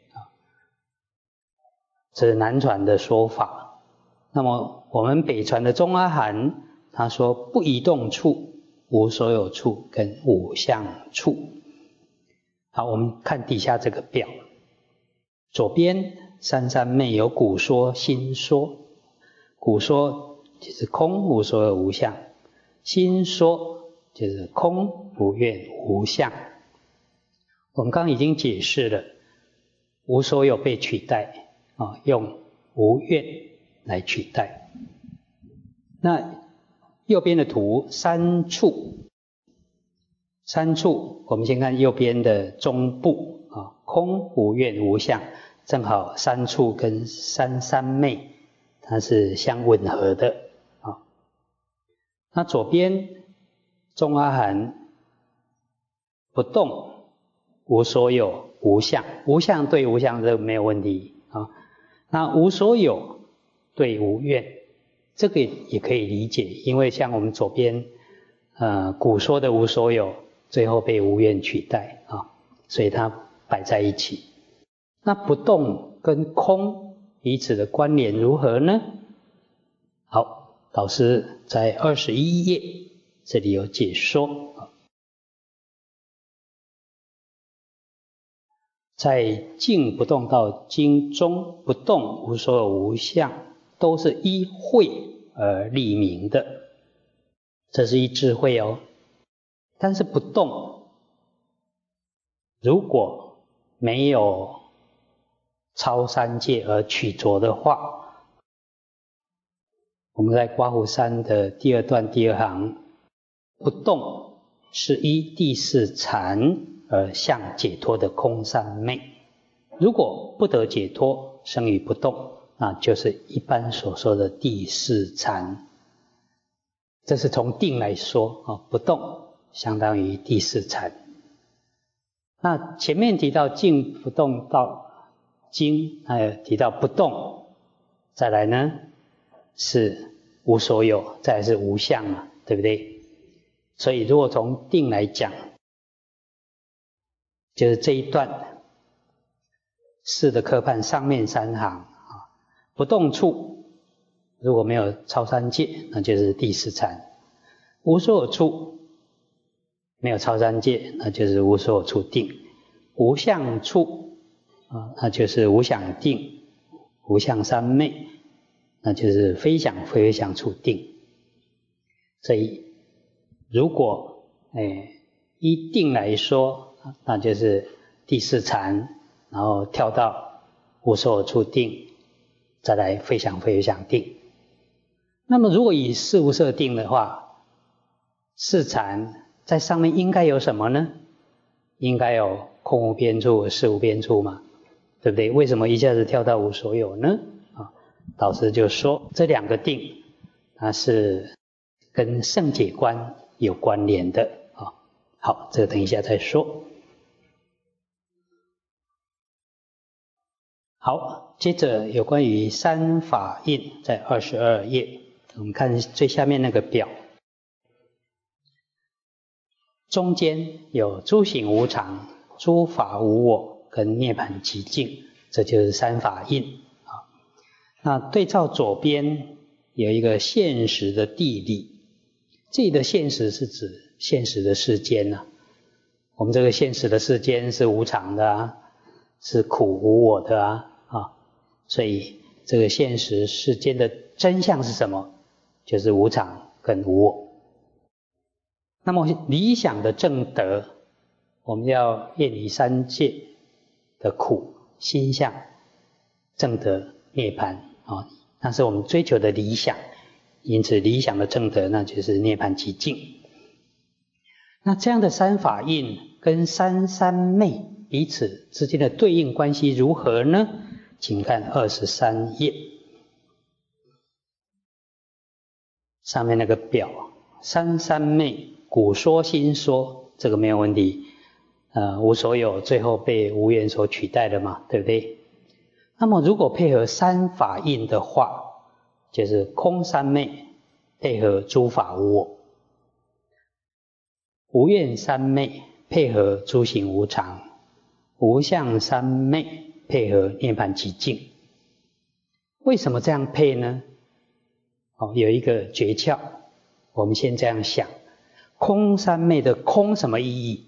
这是南传的说法。那么我们北传的中阿含他说不移动处、无所有处跟无相处。好，我们看底下这个表，左边三三昧有古说、新说。古说就是空、无所有、无相，新说就是空、无愿、无相。我们刚刚已经解释了无所有被取代用无愿来取代。那右边的图三处，我们先看右边的中部空、无愿、无相，正好三处跟三三昧它是相吻合的那左边中阿含不动、无所有、无相，无相对无相这个没有问题那无所有对无愿，这个也可以理解，因为像我们左边古说的无所有最后被无愿取代所以它摆在一起。那不动跟空彼此的关联如何呢？好，老师在21页这里有解说。在静不动道经中，不动、无所有、无相都是依慧而立名的，这是一智慧但是不动如果没有超三界而取着的话，我们在刮胡山的第2段第2行，不动是依第4禅而向解脱的空三昧。如果不得解脱，生于不动，那就是一般所说的第4禅。这是从定来说不动相当于第4禅。那前面提到静不动道经，还有提到不动，再来呢是无所有，再来是无相嘛，对不对？所以如果从定来讲，就是这一段4的科判上面3行不动处如果没有超三界，那就是第4禅。无所有处没有超三界，那就是无所有处定。无相处那就是无想定、无相三昧，那就是非想非想处定。所以如果依定来说，那就是第4禅，然后跳到无所有处定，再来非想非想定。 那么如果以事无色定的话，四禅在上面应该有什么呢？应该有空无边处、事无边处嘛，对不对？为什么一下子跳到无所有呢？导师就说这两个定，它是跟圣解观有关联的啊。好，这个等一下再说。好，接着有关于三法印，在22页，我们看最下面那个表，中间有诸行无常、诸法无我跟涅槃寂静，这就是三法印啊。那对照左边有一个现实的地理，这里的现实是指现实的世间啊。我们这个现实的世间是无常的啊，是苦无我的啊。所以这个现实世间的真相是什么？就是无常跟无我。那么理想的正德，我们要厌离三界的苦，心向正德涅槃啊，那是我们追求的理想。因此理想的正德，那就是涅槃寂静。那这样的三法印跟三三昧彼此之间的对应关系如何呢？请看23页，上面那个表，三三昧古说新说，这个没有问题。无所有最后被无愿所取代了嘛，对不对？那么如果配合三法印的话，就是空三昧配合诸法无我，无愿三昧配合诸行无常，无相三昧配合涅槃寂静。为什么这样配呢？有一个诀窍，我们先这样想，空三昧的空什么意义？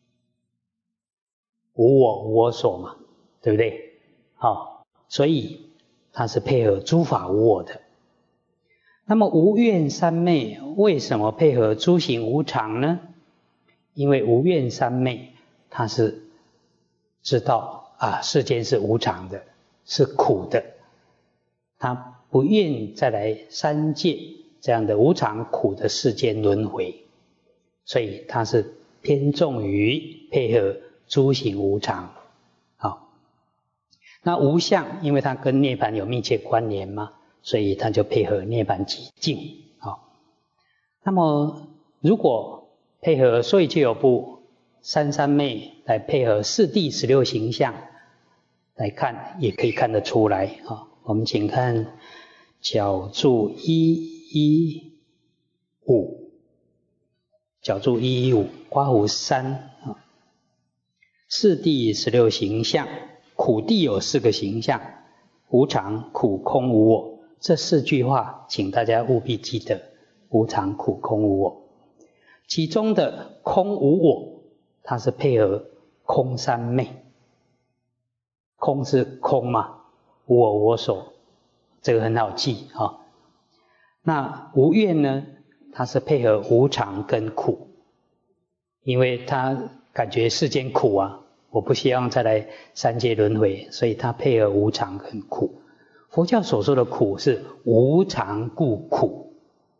无我无我所嘛，对不对？所以它是配合诸法无我的。那么无愿三昧为什么配合诸行无常呢？因为无愿三昧它是知道世间是无常的，是苦的，他不愿再来三界这样的无常苦的世间轮回，所以他是偏重于配合诸行无常。那无相，因为它跟涅槃有密切关联嘛，所以他就配合涅槃寂静。那么如果配合所以就有部三三昧来配合四谛16行相来看，也可以看得出来。我们请看角注115，角注115刮胡3，四谛16行相，苦谛有4个形象，无常、苦、空、无我。这4句话请大家务必记得，无常、苦、空、无我。其中的空无我，它是配合空三昧。空是空嘛，无我我所，这个很好记。那无愿呢，它是配合无常跟苦，因为他感觉世间苦啊，我不希望再来三界轮回，所以他配合无常跟苦。佛教所说的苦是无常故苦，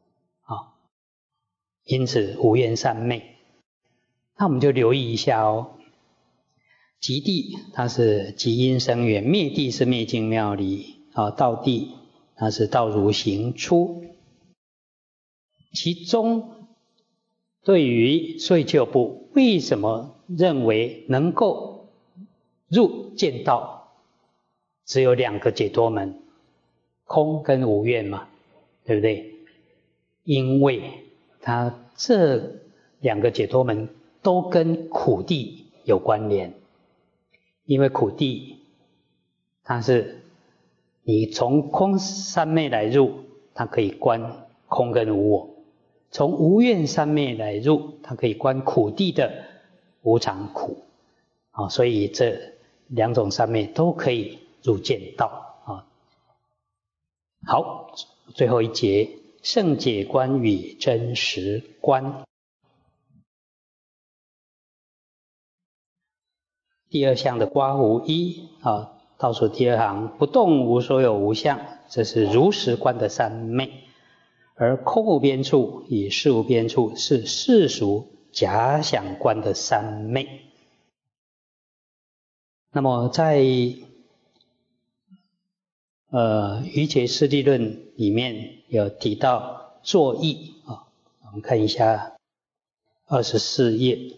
因此无愿三昧。那我们就留意一下极地它是极因生缘，灭地是灭尽妙离，道地它是道如行出。其中对于所以就部为什么认为能够入见道，只有2个解脱门，空跟无愿嘛，对不对？因为它这2个解脱门都跟苦谛有关联。因为苦谛它是你从空三昧来入，它可以观空跟无我；从无愿三昧来入，它可以观苦谛的无常苦。所以这2种三昧都可以入见道。好，最后一节圣解观与真实观。第2项的刮胡1，倒数第2行，不动无所有无相，这是如实观的三昧。 而空无边处与事无边处是世俗假想观的三昧。那么在瑜伽师地论里面有提到作意啊，我们看一下24页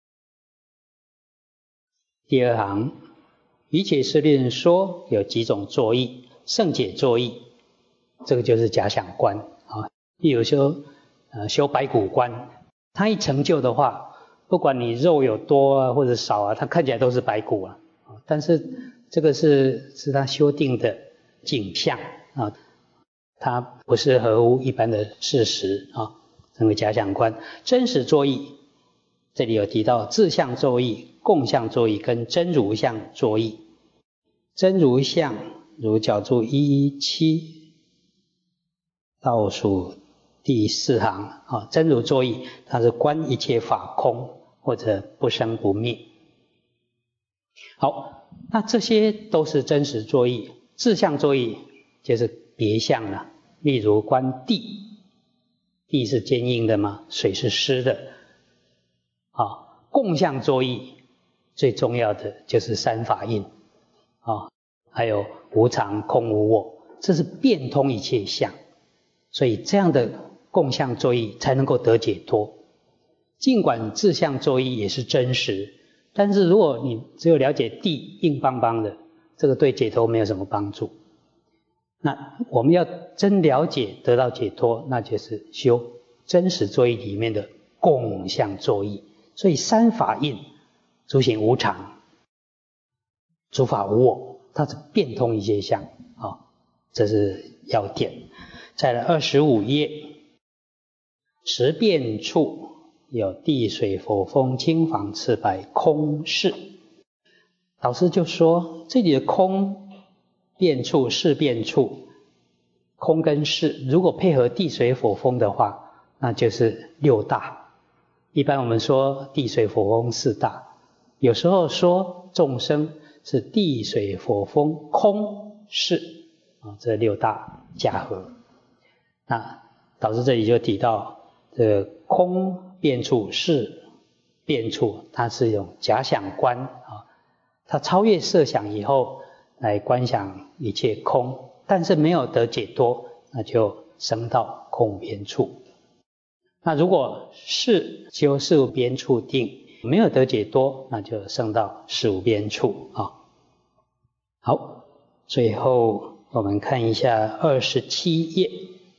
第二行，瑜伽师地论说有几种作意，圣解作意，这个就是假想观啊。例如说修白骨观，他一成就的话，不管你肉有多啊或者少啊，他看起来都是白骨啊。但是这个是他修定的景象啊，它不是合乎一般的事实啊，成为假想观。真实作意，这里有提到自相作意、共相作意跟真如相作意。真如相如角注117倒数第4行啊，真如作意，它是观一切法空或者不生不灭。好，那这些都是真实作意。自相作意就是别相了，例如观地，地是坚硬的吗？水是湿的。啊，共相作意最重要的就是三法印啊，还有无常、空、无我，这是变通一切相。所以这样的共相作意才能够得解脱。尽管自相作意也是真实，但是如果你只有了解地硬邦邦的，这个对解脱没有什么帮助。那我们要真了解得到解脱，那就是修真实作意里面的共相作意。所以三法印诸行无常，诸法无我，它是变通一切相啊，这是要点。再来25页，十变处有地水火风青黄赤白空识。导师就说这里的空变处、识变处，空跟识如果配合地水火风的话，那就是六大。一般我们说地水火风四大，有时候说众生是地水火风空识啊，这六大加合。那导师这里就提到这个空变处、识变处，它是一种假想观啊，它超越设想以后来观想一切空，但是没有得解脱，那就升到空变处。那如果是修事无边处定，没有得解脱，那就升到事无边处啊。好，最后我们看一下27页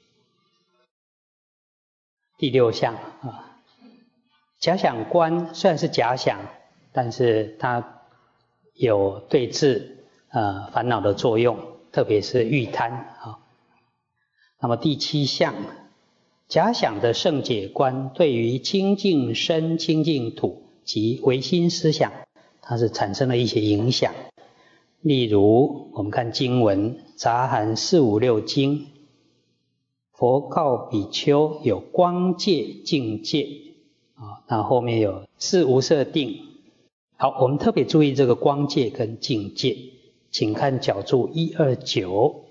第6项啊。假想观虽然是假想，但是它有对治烦恼的作用，特别是欲贪啊。那么第7项，假想的圣解观对于清净身、清净土及唯心思想，它是产生了一些影响。例如我们看经文杂含4、5、6经，佛告比丘有光界、境界啊，那后面有四无色定。好，我们特别注意这个光界跟境界，请看角注129。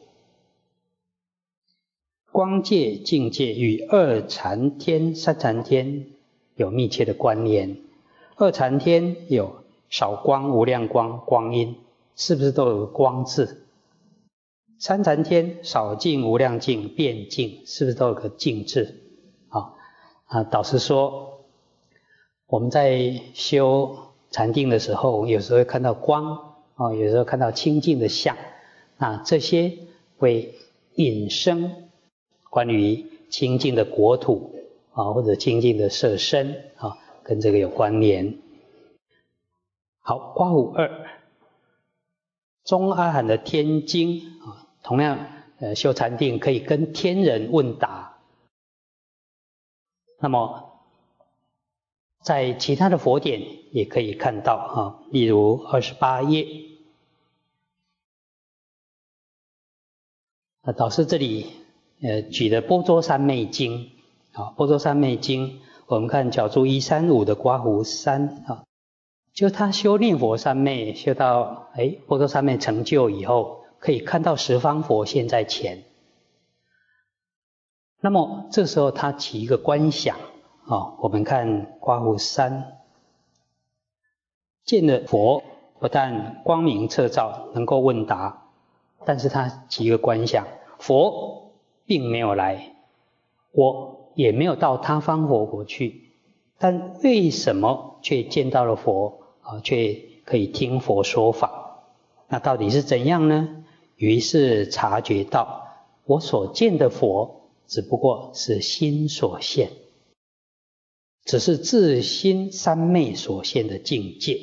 光界、境界与二禅天、三禅天有密切的关联。二禅天有少光、无量光、光阴，是不是都有光字？三禅天少净、无量净、变净，是不是都有个净字？导师说，我们在修禅定的时候，有时候会看到光啊，有时候看到清净的相，这些会引生关于清净的国土啊，或者清净的色身啊，跟这个有关联。好，刮胡2，中阿含的天经啊，同样修禅定可以跟天人问答。那么在其他的佛典也可以看到啊，例如28页。导师这里举的般若三昧经啊，般若三昧经，我们看角注135的刮胡3啊，就他修念佛三昧，修到般若三昧成就以后，可以看到十方佛现在前。 那么这时候他起一个观想我们看刮胡三，见了佛不但光明彻照，能够问答，但是他起一个观想，佛并没有来，我也没有到他方活国去，但为什么却见到了佛却可以听佛说法？那到底是怎样呢？于是察觉到我所见的佛只不过是心所现，只是自心三昧所现的境界。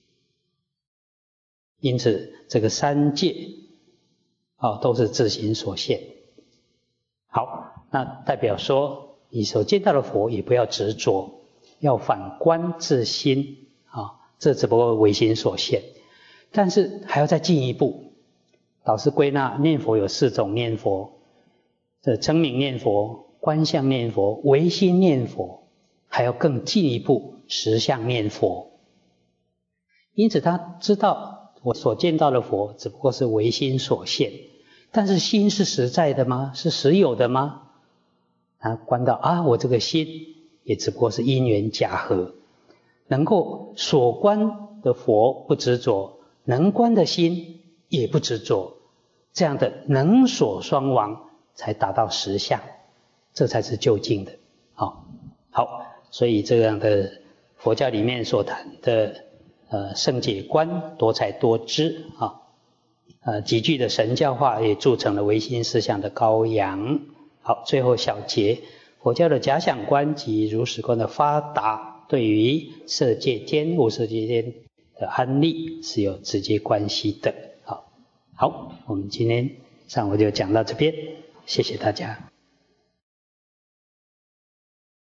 因此这个三界都是自心所现。好，那代表说你所见到的佛也不要执着，要反观自心这只不过唯心所现。但是还要再进一步，导师归纳念佛有4种念佛，称名念佛、观相念佛、唯心念佛，还要更进一步实相念佛。因此他知道我所见到的佛只不过是唯心所现，但是心是实在的吗？是实有的吗？他观到我这个心也只不过是因缘假合，能够所观的佛不执着，能观的心也不执着，这样的能所双亡才达到实相，这才是究竟的。好，所以这样的佛教里面所谈的圣解观多彩多姿几句的神教化也铸成了唯心思想的羔羊。好，最后小结，佛教的假想观及如实观的发达，对于色界天、无色界天的安立是有直接关系的。好，我们今天上午就讲到这边，谢谢大家。